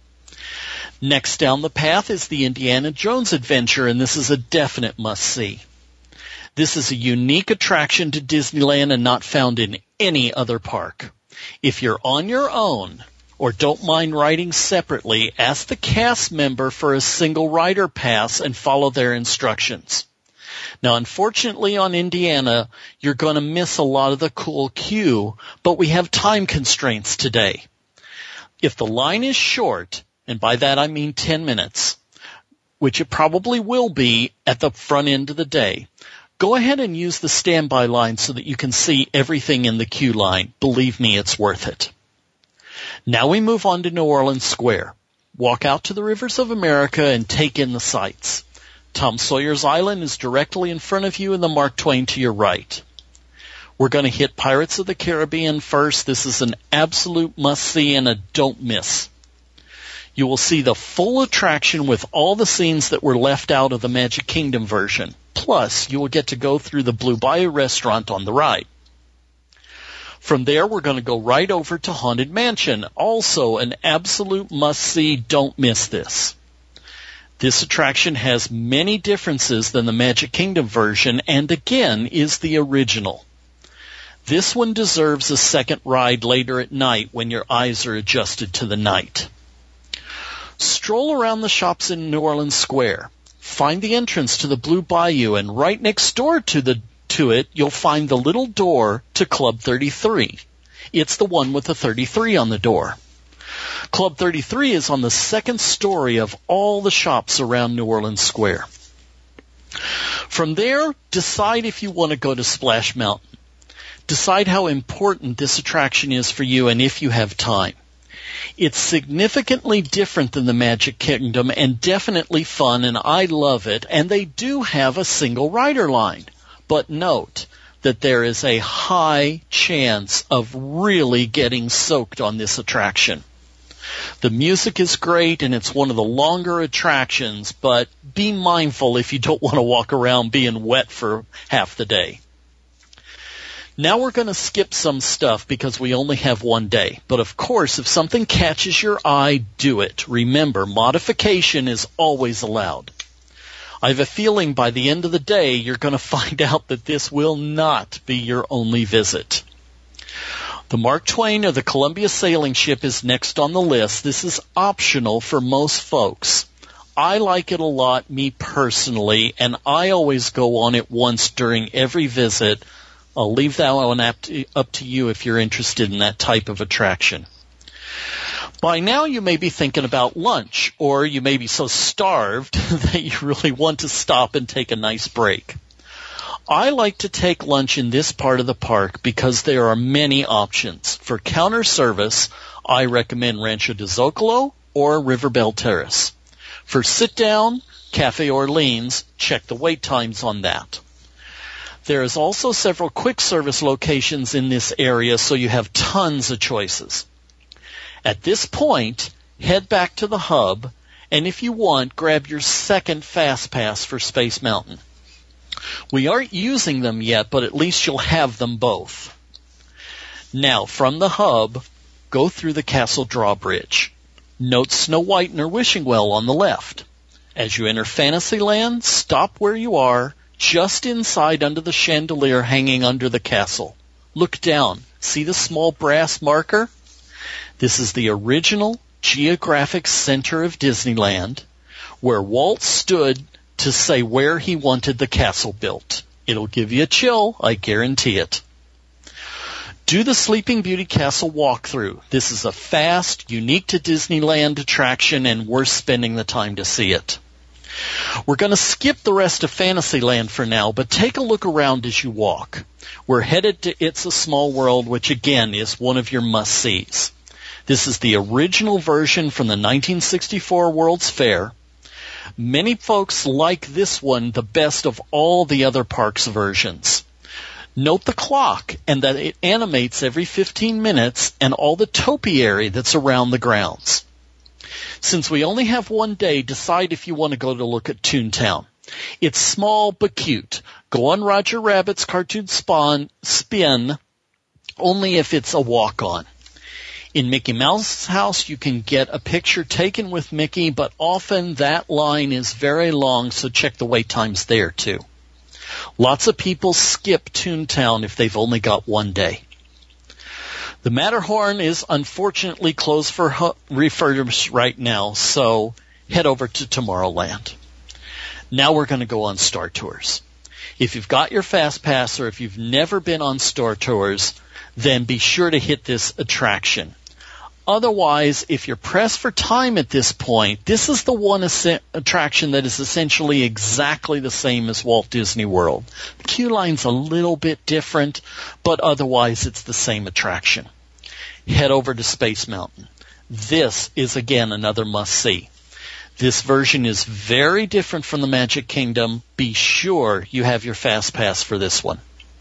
Next down the path is the Indiana Jones Adventure, and this is a definite must-see. This is a unique attraction to Disneyland and not found in any other park. If you're on your own or don't mind riding separately, ask the cast member for a single rider pass and follow their instructions. Now, unfortunately on Indiana, you're going to miss a lot of the cool queue, but we have time constraints today. If the line is short, and by that I mean 10 minutes, which it probably will be at the front end of the day, go ahead and use the standby line so that you can see everything in the queue line. Believe me, it's worth it. Now we move on to New Orleans Square. Walk out to the Rivers of America and take in the sights. Tom Sawyer's Island is directly in front of you and the Mark Twain to your right. We're going to hit Pirates of the Caribbean first. This is an absolute must-see and a don't miss. You will see the full attraction with all the scenes that were left out of the Magic Kingdom version. Plus, you will get to go through the Blue Bayou restaurant on the ride. From there, we're going to go right over to Haunted Mansion. Also an absolute must-see. Don't miss this. This attraction has many differences than the Magic Kingdom version and again is the original. This one deserves a second ride later at night when your eyes are adjusted to the night. Stroll around the shops in New Orleans Square. Find the entrance to the Blue Bayou and right next door to it you'll find the little door to Club 33. It's the one with the 33 on the door. Club 33 is on the second story of all the shops around New Orleans Square. From there, decide if you want to go to Splash Mountain. Decide how important this attraction is for you and if you have time. It's significantly different than the Magic Kingdom and definitely fun, and I love it, and they do have a single rider line. But note that there is a high chance of really getting soaked on this attraction. The music is great and it's one of the longer attractions, but be mindful if you don't want to walk around being wet for half the day. Now we're going to skip some stuff because we only have one day. But of course, if something catches your eye, do it. Remember, modification is always allowed. I have a feeling by the end of the day, you're going to find out that this will not be your only visit. The Mark Twain or the Columbia sailing ship is next on the list. This is optional for most folks. I like it a lot, me personally, and I always go on it once during every visit. I'll leave that one up to you if you're interested in that type of attraction. By now you may be thinking about lunch, or you may be so starved that you really want to stop and take a nice break. I like to take lunch in this part of the park because there are many options. For counter service, I recommend Rancho de Zocalo or Riverbell Terrace. For sit-down, Cafe Orleans, check the wait times on that. There is also several quick service locations in this area, so you have tons of choices. At this point, head back to the hub, and if you want, grab your second Fast Pass for Space Mountain. We aren't using them yet, but at least you'll have them both. Now, from the hub, go through the Castle Drawbridge. Note Snow White and her wishing well on the left. As you enter Fantasyland, stop where you are, just inside under the chandelier hanging under the castle. Look down. See the small brass marker? This is the original geographic center of Disneyland, where Walt stood to say where he wanted the castle built. It'll give you a chill, I guarantee it. Do the Sleeping Beauty Castle walkthrough. This is a fast, unique to Disneyland attraction, and worth spending the time to see it. We're going to skip the rest of Fantasyland for now, but take a look around as you walk. We're headed to It's a Small World, which again is one of your must-sees. This is the original version from the 1964 World's Fair. Many folks like this one the best of all the other parks' versions. Note the clock and that it animates every 15 minutes and all the topiary that's around the grounds. Since we only have one day, decide if you want to go to look at Toontown. It's small but cute. Go on Roger Rabbit's cartoon spin, only if it's a walk-on. In Mickey Mouse's house, you can get a picture taken with Mickey, but often that line is very long, so check the wait times there, too. Lots of people skip Toontown if they've only got one day. The Matterhorn is unfortunately closed for refurbishment right now, so head over to Tomorrowland. Now we're going to go on Star Tours. If you've got your Fast Pass or if you've never been on Star Tours, then be sure to hit this attraction. Otherwise, if you're pressed for time at this point, this is the one attraction that is essentially exactly the same as Walt Disney World. The queue line's a little bit different, but otherwise it's the same attraction. Head over to Space Mountain. This is, again, another must-see. This version is very different from the Magic Kingdom. Be sure you have your Fast Pass for this one.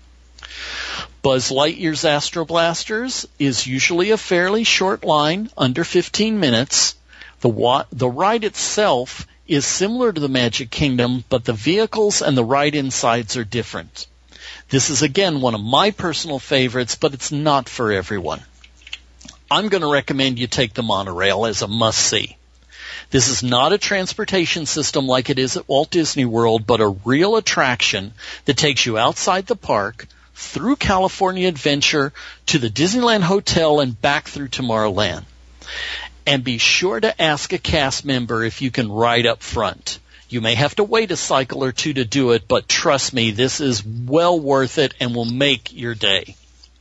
Buzz Lightyear's Astro Blasters is usually a fairly short line, under 15 minutes. The ride itself is similar to the Magic Kingdom, but the vehicles and the ride insides are different. This is, again, one of my personal favorites, but it's not for everyone. I'm going to recommend you take the monorail as a must-see. This is not a transportation system like it is at Walt Disney World, but a real attraction that takes you outside the park, through California Adventure to the Disneyland Hotel and back through Tomorrowland. And be sure to ask a cast member if you can ride up front. You may have to wait a cycle or two to do it, but trust me, this is well worth it and will make your day.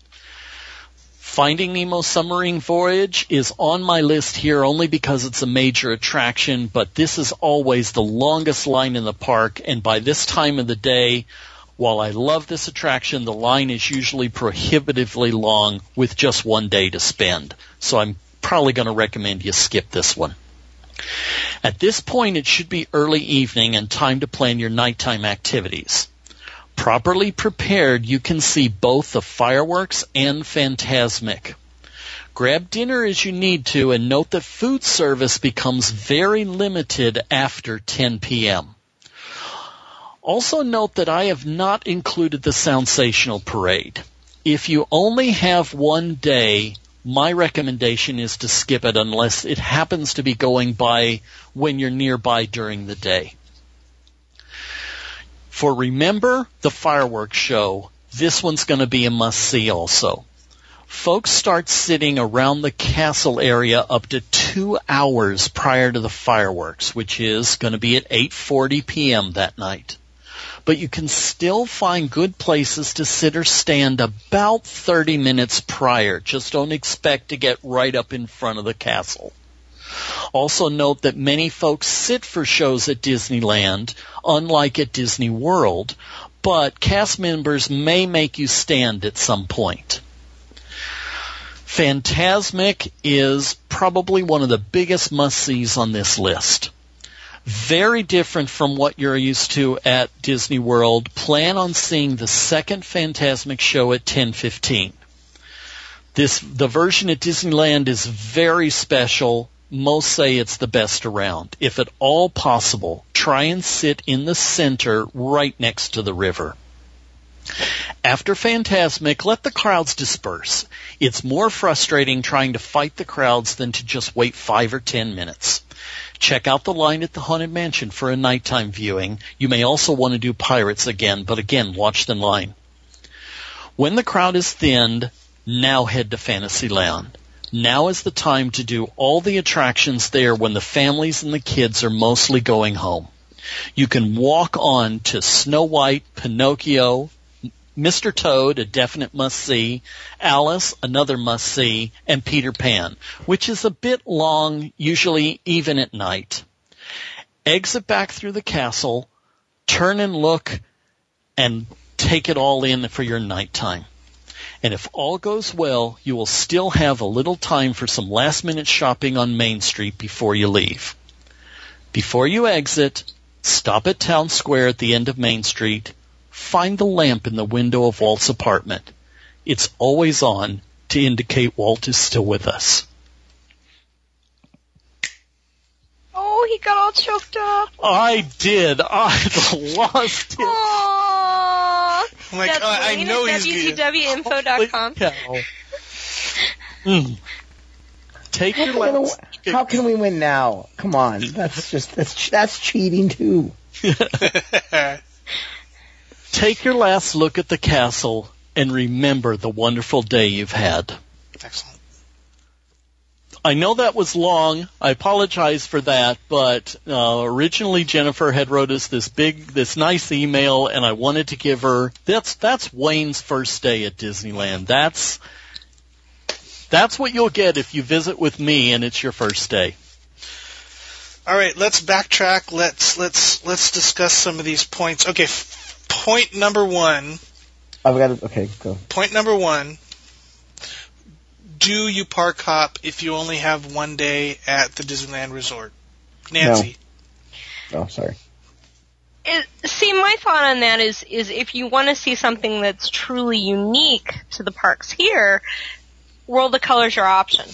Finding Nemo's Submarine Voyage is on my list here only because it's a major attraction, but this is always the longest line in the park, and by this time of the day, while I love this attraction, the line is usually prohibitively long with just one day to spend. So I'm probably going to recommend you skip this one. At this point, it should be early evening and time to plan your nighttime activities. Properly prepared, you can see both the fireworks and Fantasmic. Grab dinner as you need to, and note that food service becomes very limited after 10 p.m. Also note that I have not included the Soundsational Parade. If you only have one day, my recommendation is to skip it unless it happens to be going by when you're nearby during the day. For Remember the Fireworks Show, this one's going to be a must-see also. Folks start sitting around the castle area up to 2 hours prior to the fireworks, which is going to be at 8:40 p.m. that night. but you can still find good places to sit or stand about 30 minutes prior. Just don't expect to get right up in front of the castle. Also note that many folks sit for shows at Disneyland, unlike at Disney World, but cast members may make you stand at some point. Fantasmic is probably one of the biggest must-sees on this list. Very different from what you're used to at Disney World. Plan on seeing the second Fantasmic show at 10:15. The version at Disneyland is very special. Most say it's the best around. If at all possible, try and sit in the center right next to the river. After Fantasmic, let the crowds disperse. It's more frustrating trying to fight the crowds than to just wait 5 or 10 minutes. Check out the line at the Haunted Mansion for a nighttime viewing. You may also want to do Pirates again, but again, watch the line. When the crowd is thinned, now head to Fantasyland. Now is the time to do all the attractions there when the families and the kids are mostly going home. You can walk on to Snow White, Pinocchio, Mr. Toad, a definite must-see, Alice, another must-see, and Peter Pan, which is a bit long, usually even at night. Exit back through the castle, turn and look, and take it all in for your nighttime. And if all goes well, you will still have a little time for some last-minute shopping on Main Street before you leave. Before you exit, stop at Town Square at the end of Main Street. Find the lamp in the window of Walt's apartment. It's always on to indicate Walt is still with us. Oh, he got all choked up. I did. I lost it. Aww. I'm like, I know he's WCWinfo.com. Take your last. How can we win now? Come on, that's cheating too. Take your last look at the castle and remember the wonderful day you've had. Excellent. I know that was long. I apologize for that, but originally Jennifer had wrote us this nice email, and I wanted to give her that's Wayne's first day at Disneyland. That's what you'll get if you visit with me and it's your first day. All right, let's backtrack. Let's discuss some of these points. Okay, point number one. I've got it. Okay, go. Point number one. Do you park hop if you only have one day at the Disneyland Resort? Nancy. No. Oh, sorry. See, my thought on that is if you want to see something that's truly unique to the parks here, World of Color is your option.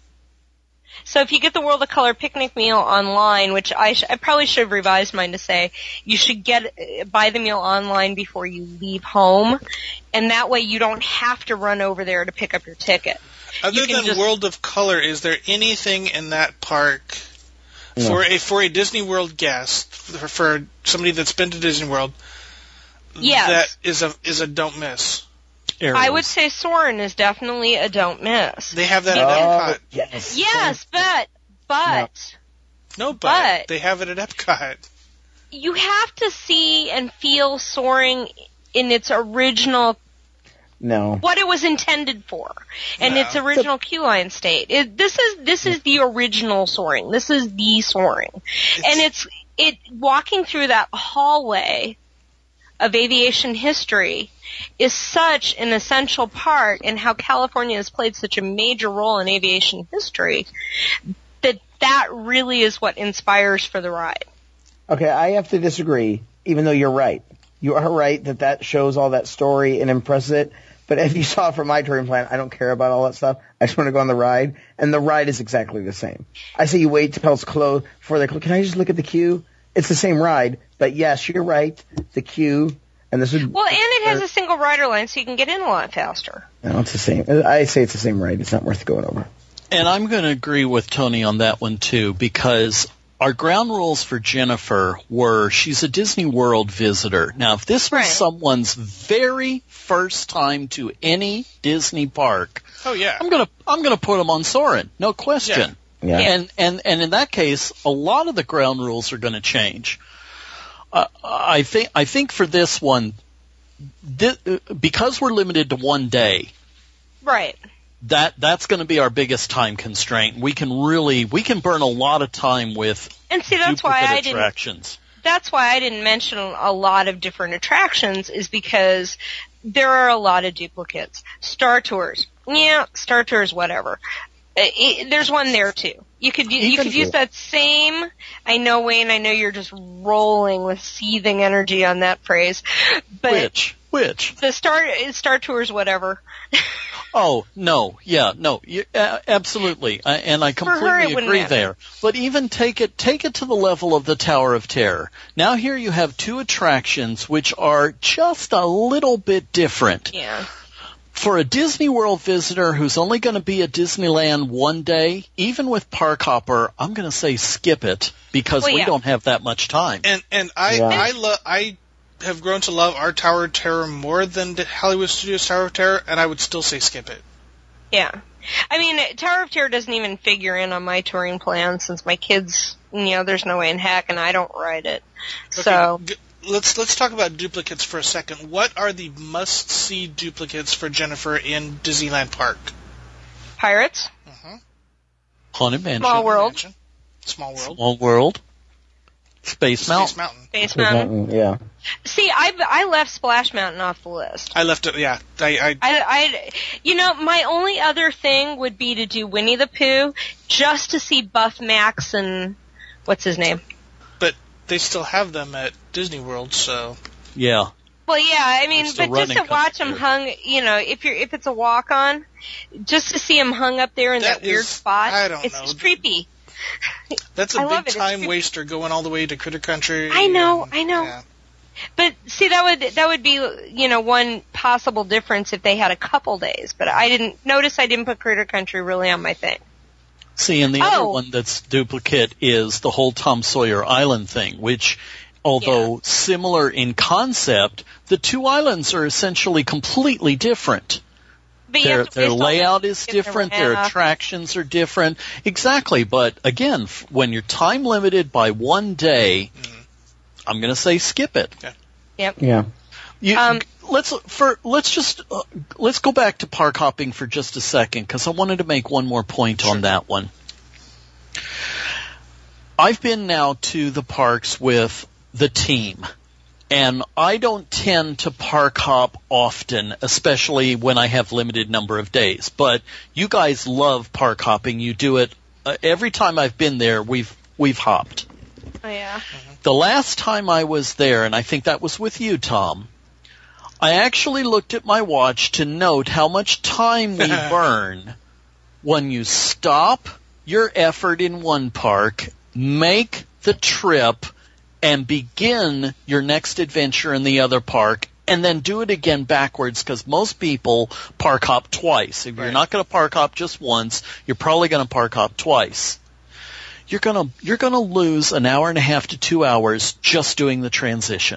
So if you get the World of Color picnic meal online, which I probably should have revised mine to say, you should buy the meal online before you leave home, and that way you don't have to run over there to pick up your ticket. Other than World of Color, is there anything in that park for a Disney World guest, for somebody that's been to Disney World, that is a don't miss? Ariel's. I would say Soarin' is definitely a don't miss. They have that at Epcot. Yes, but. No, but. They have it at Epcot. You have to see and feel Soaring in its original. No. What it was intended for, and its original queue line state. This is the original Soaring. This is the Soaring, and it walking through that hallway of aviation history is such an essential part in how California has played such a major role in aviation history that really is what inspires for the ride. Okay, I have to disagree, even though you're right. You are right that shows all that story and impresses it. But if you saw it from my touring plan, I don't care about all that stuff. I just want to go on the ride, and the ride is exactly the same. I say you wait till it's closed before they close. Can I just look at the queue? It's the same ride, but yes, you're right. The queue, and this is well, and it has a single rider line, so you can get in a lot faster. No, it's the same. I say it's the same ride. It's not worth going over. And I'm going to agree with Tony on that one too, because our ground rules for Jennifer were she's a Disney World visitor. Now, if this was someone's very first time to any Disney park, I'm gonna put them on Soarin', no question. Yeah. And in that case, a lot of the ground rules are going to change. I think for this one, because we're limited to one day, right? That's going to be our biggest time constraint. We can burn a lot of time with duplicate attractions. That's why I didn't mention a lot of different attractions, is because there are a lot of duplicates. Star Tours, whatever. There's one there too. You could use that same. I know, Wayne. I know you're just rolling with seething energy on that phrase. But which? The Star Tours, whatever. Oh, no, yeah, no, absolutely, and I completely agree there. But even take it to the level of the Tower of Terror. Now here you have two attractions which are just a little bit different. Yeah. For a Disney World visitor who's only going to be at Disneyland one day, even with Park Hopper, I'm going to say skip it, because we don't have that much time. And I have grown to love our Tower of Terror more than the Hollywood Studios Tower of Terror, and I would still say skip it. Yeah. I mean, Tower of Terror doesn't even figure in on my touring plan, since my kids, there's no way in heck, and I don't ride it. Okay, so let's talk about duplicates for a second. What are the must-see duplicates for Jennifer in Disneyland Park? Pirates. Haunted Mansion. Small World. Space Mountain. Space Mountain. Yeah. See, I left Splash Mountain off the list. I left it. Yeah. My only other thing would be to do Winnie the Pooh, just to see Buff Max and what's his name. But they still have them at Disney World, so. Yeah. Well, yeah, I mean, but just to watch them hung, if it's a walk-on, just to see them hung up there in that weird spot, it's just creepy. That's a big time waster going all the way to Critter Country. I know. Yeah. But see, that would be, one possible difference if they had a couple days. But I didn't put Critter Country really on my thing. See, and the other one that's duplicate is the whole Tom Sawyer Island thing, which, although similar in concept, the two islands are essentially completely different. Their layout is different, their attractions are different. Exactly, but again, when you're time limited by one day, I'm going to say skip it. Okay. Yep. Yeah. Let's go back to park hopping for just a second, because I wanted to make one more point on that one. I've been now to the parks with the team. And I don't tend to park hop often, especially when I have limited number of days. But you guys love park hopping. You do it every time I've been there. We've hopped. Oh yeah. The last time I was there, and I think that was with you, Tom, I actually looked at my watch to note how much time we burn when you stop your effort in one park, make the trip, and begin your next adventure in the other park, and then do it again backwards, because most people park hop twice. If you're not going to park hop just once, you're probably going to park hop twice. You're going to lose an hour and a half to 2 hours just doing the transition.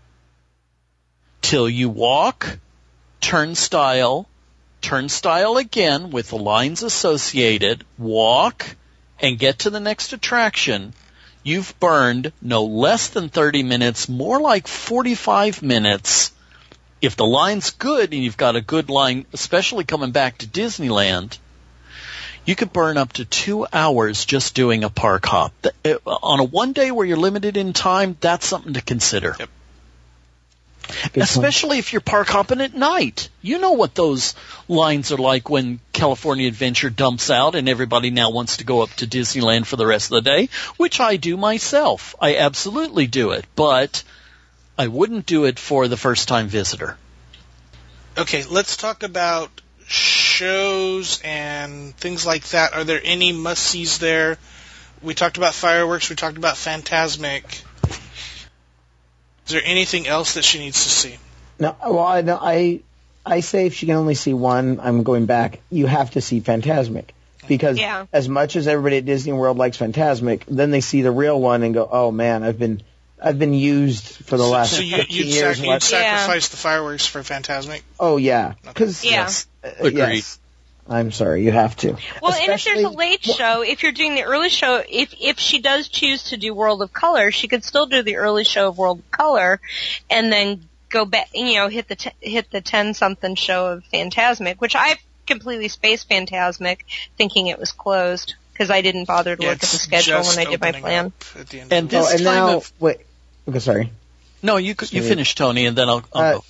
Till you walk, turnstile again with the lines associated, walk, and get to the next attraction. You've burned no less than 30 minutes, more like 45 minutes. If the line's good and you've got a good line, especially coming back to Disneyland, you could burn up to 2 hours just doing a park hop. On a one day where you're limited in time, that's something to consider. Yep. Especially if you're park hopping at night. You know what those lines are like when California Adventure dumps out and everybody now wants to go up to Disneyland for the rest of the day, which I do myself. I absolutely do it, but I wouldn't do it for the first-time visitor. Okay, let's talk about shows and things like that. Are there any must-sees there? We talked about fireworks. We talked about Fantasmic. Is there anything else that she needs to see? No. Well, I say if she can only see one, I'm going back. You have to see Fantasmic, because as much as everybody at Disney World likes Fantasmic, then they see the real one and go, "Oh man, I've been used for the last 15 years." So you'd sacrifice the fireworks for Fantasmic? Oh yeah, because Agreed. I'm sorry, you have to. Well, and if there's a late show, if you're doing the early show, if she does choose to do World of Color, she could still do the early show of World of Color, and then go back, hit the 10-something show of Fantasmic, which I completely spaced Fantasmic, thinking it was closed because I didn't bother to look at the schedule when I did my plan. And this wait. Okay, sorry. No, you finish, Tony, and then I'll go.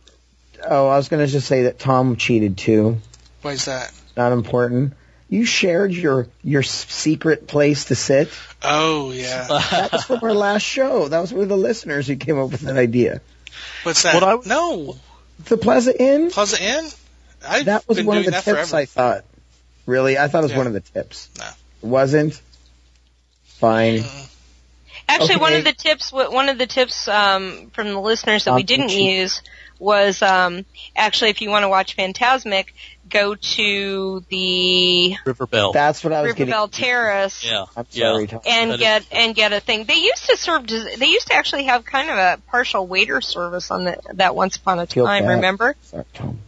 I was going to just say that Tom cheated too. Why is that? Not important. You shared your secret place to sit. Oh, yeah. That was from our last show. That was one of the listeners who came up with that idea. What's that? No. The Plaza Inn? Plaza Inn? That was one of the tips, forever. I thought. Really? I thought it was one of the tips. No. It wasn't? Fine. Actually, Okay. one of the tips from the listeners that we didn't use was actually, if you want to watch Fantasmic, go to the Riverbell. That's what I was getting. Riverbell Terrace. Yeah. I'm sorry, Tom. And get a thing. They used to actually have kind of a partial waiter service on that once upon a Feel time, bad. remember? Sorry, Tom.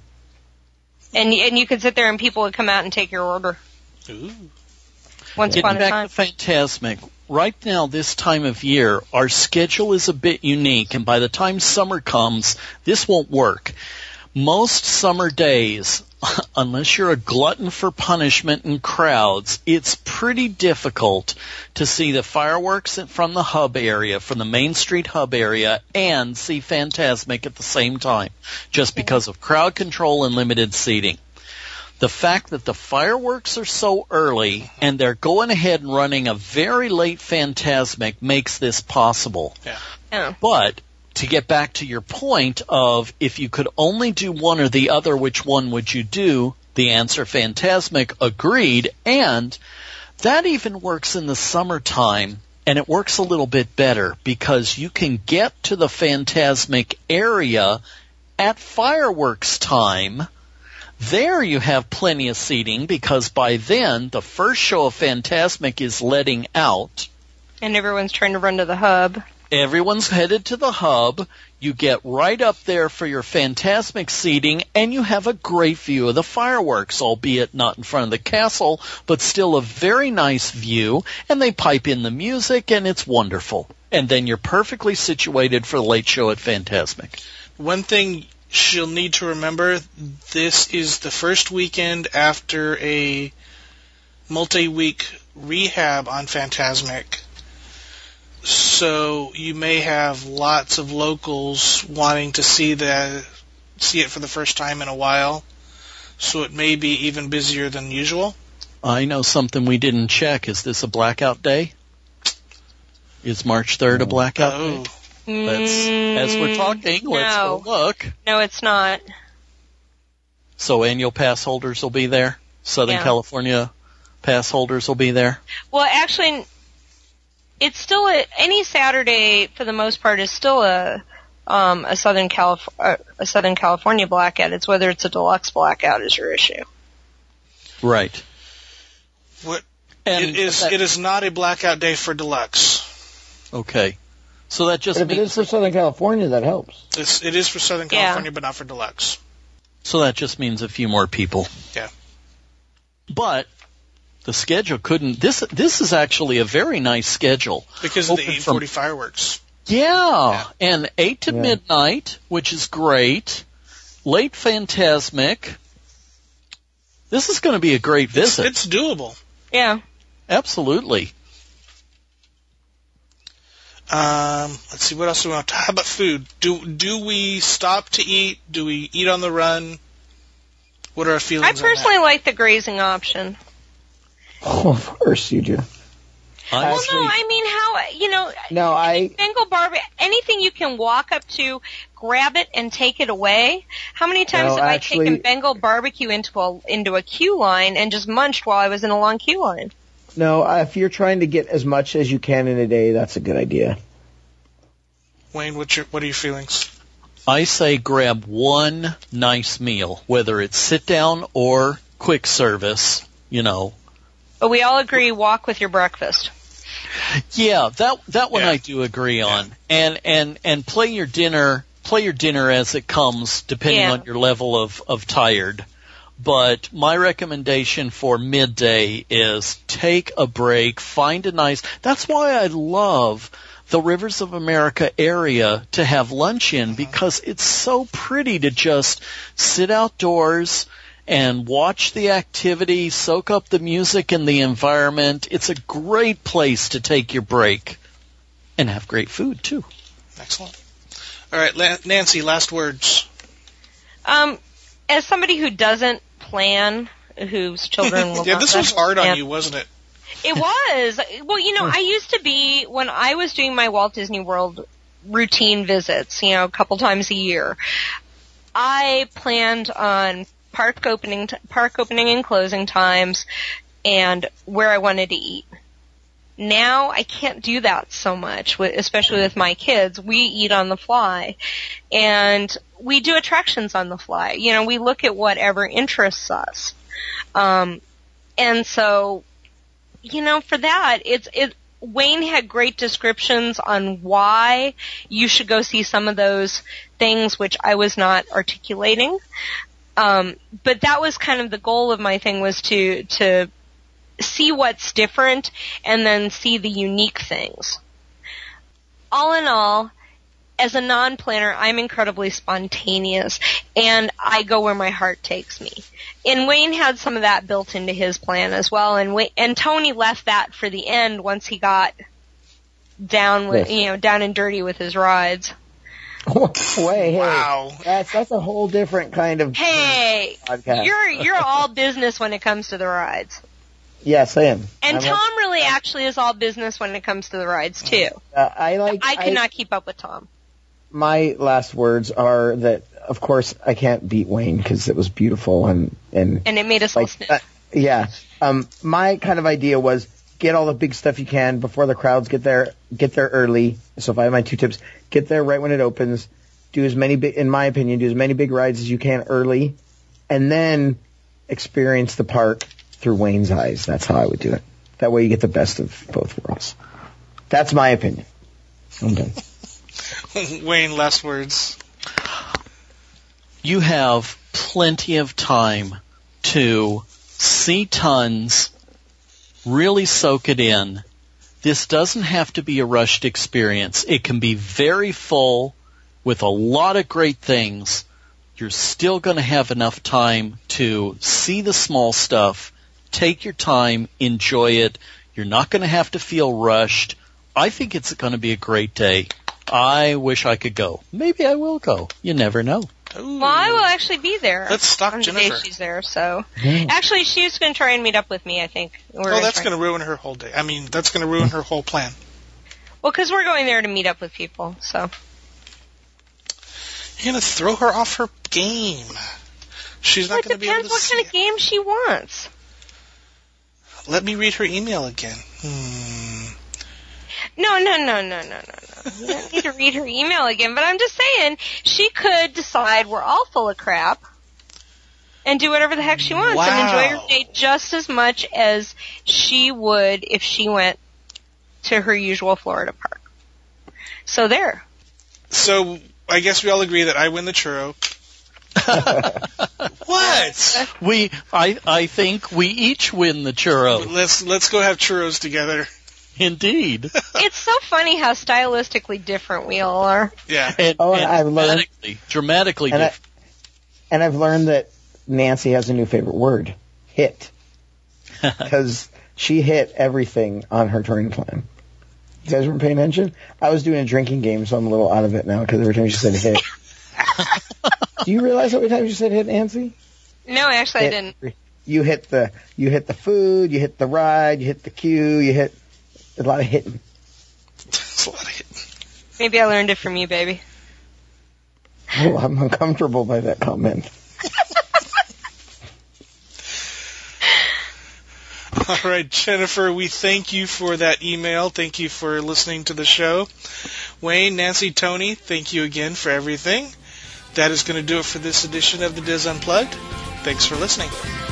And you could sit there and people would come out and take your order. Ooh. Once upon a Getting time. back to Fantasmic, right now, this time of year, our schedule is a bit unique, and by the time summer comes, this won't work. Most summer days, unless you're a glutton for punishment and crowds, it's pretty difficult to see the fireworks from the hub area, from the Main Street hub area, and see Fantasmic at the same time, just because of crowd control and limited seating. The fact that the fireworks are so early and they're going ahead and running a very late Fantasmic makes this possible. Yeah. But to get back to your point of if you could only do one or the other, which one would you do? The answer, Fantasmic, agreed. And that even works in the summertime, and it works a little bit better because you can get to the Fantasmic area at fireworks time. There you have plenty of seating because by then the first show of Fantasmic is letting out. And everyone's trying to run to the hub. Everyone's headed to the hub. You get right up there for your Fantasmic seating, and you have a great view of the fireworks, albeit not in front of the castle, but still a very nice view, and they pipe in the music, and it's wonderful. And then you're perfectly situated for the late show at Fantasmic. One thing she'll need to remember, this is the first weekend after a multi-week rehab on Fantasmic. So you may have lots of locals wanting to see it for the first time in a while. So it may be even busier than usual. I know something we didn't check. Is this a blackout day? Is March 3rd a blackout day? As we're talking, let's go look. No, it's not. So annual pass holders will be there? Southern California pass holders will be there? Well, actually, it's still any Saturday for the most part is still a Southern California blackout. It's whether it's a deluxe blackout is your issue. Right. It is not a blackout day for deluxe. Okay. So that just But if it is for Southern California, that helps. It is for Southern California, but not for deluxe. So that just means a few more people. Yeah. But the schedule couldn't. This is actually a very nice schedule Because of the 8:40 fireworks. Yeah, and 8 to midnight, which is great. Late Fantasmic. This is going to be a great visit. It's doable. Yeah. Absolutely. Let's see, what else do we want to? How about food? Do we stop to eat? Do we eat on the run? What are our feelings I on that? personally like the grazing option. Oh, of course you do. Well, no, I mean, Bengal barbecue, anything you can walk up to, grab it, and take it away. How many times have I taken Bengal barbecue into a queue line and just munched while I was in a long queue line? No, if you're trying to get as much as you can in a day, that's a good idea. Wayne, what are your feelings? I say grab one nice meal, whether it's sit down or quick service, But we all agree, walk with your breakfast. Yeah, that one I do agree on. And play your dinner as it comes, depending on your level of tired. But my recommendation for midday is take a break, find a nice, that's why I love the Rivers of America area to have lunch in, because it's so pretty to just sit outdoors and watch the activity, soak up the music and the environment. It's a great place to take your break and have great food too. Excellent. All right, Nancy, last words. As somebody who doesn't plan, whose children will yeah, this was hard on you, wasn't it? It was. Well, I used to be, when I was doing my Walt Disney World routine visits, a couple times a year, I planned on park opening and closing times and where I wanted to eat. Now I can't do that so much, especially with my kids. We eat on the fly, and we do attractions on the fly. We look at whatever interests us. And so, for that, Wayne had great descriptions on why you should go see some of those things which I was not articulating. But that was kind of the goal of my thing, was to see what's different and then see the unique things. All in all, as a non-planner, I'm incredibly spontaneous, and I go where my heart takes me. And Wayne had some of that built into his plan as well, and Tony left that for the end once he got down and dirty with his rides. Hey, wow. That's a whole different kind of podcast. You're all business when it comes to the rides. Yes, I am. And Tom really actually is all business when it comes to the rides too. I could not keep up with Tom. My last words are that, of course, I can't beat Wayne because it was beautiful and it made us all sniff. Yeah. My kind of idea was get all the big stuff you can before the crowds get there early. So if I have my 2 tips, get there right when it opens. Do as many in my opinion, do as many big rides as you can early, and then experience the park through Wayne's eyes. That's how I would do it. That way you get the best of both worlds. That's my opinion. I'm done. Wayne, last words. You have plenty of time to see tons, really soak it in. This doesn't have to be a rushed experience. It can be very full with a lot of great things. You're still going to have enough time to see the small stuff, take your time, enjoy it. You're not going to have to feel rushed. I think it's going to be a great day. I wish I could go. Maybe I will go. You never know. Ooh. Well, I will actually be there. Let's stop on Jennifer. the day she's there, so. Actually, she's going to try and meet up with me, I think. That's going to ruin her whole day. I mean, that's going to ruin her whole plan. Well, because we're going there to meet up with people, so. You're going to throw her off her game. She's not going to be able to see it. Depends what kind of game she wants. Let me read her email again. No. You don't need to read her email again, but I'm just saying, she could decide we're all full of crap and do whatever the heck she wants and enjoy her day just as much as she would if she went to her usual Florida park. So there. So I guess we all agree that I win the churro. What? I think we each win the churro. Let's go have churros together. Indeed. It's so funny how stylistically different we all are. Yeah. And I've learned dramatically different. And I've learned that Nancy has a new favorite word: hit, because she hit everything on her touring plan. You guys weren't paying attention? I was doing a drinking game, so I'm a little out of it now because every time she said hit. Do you realize how many times you said hit, Nancy? No, actually I didn't. You hit the food, you hit the ride, you hit the queue, you hit a lot of hitting. It's a lot of hitting. Maybe I learned it from you, baby. Oh, I'm uncomfortable by that comment. All right, Jennifer, we thank you for that email. Thank you for listening to the show. Wayne, Nancy, Tony, thank you again for everything. That is going to do it for this edition of the Diz Unplugged. Thanks for listening.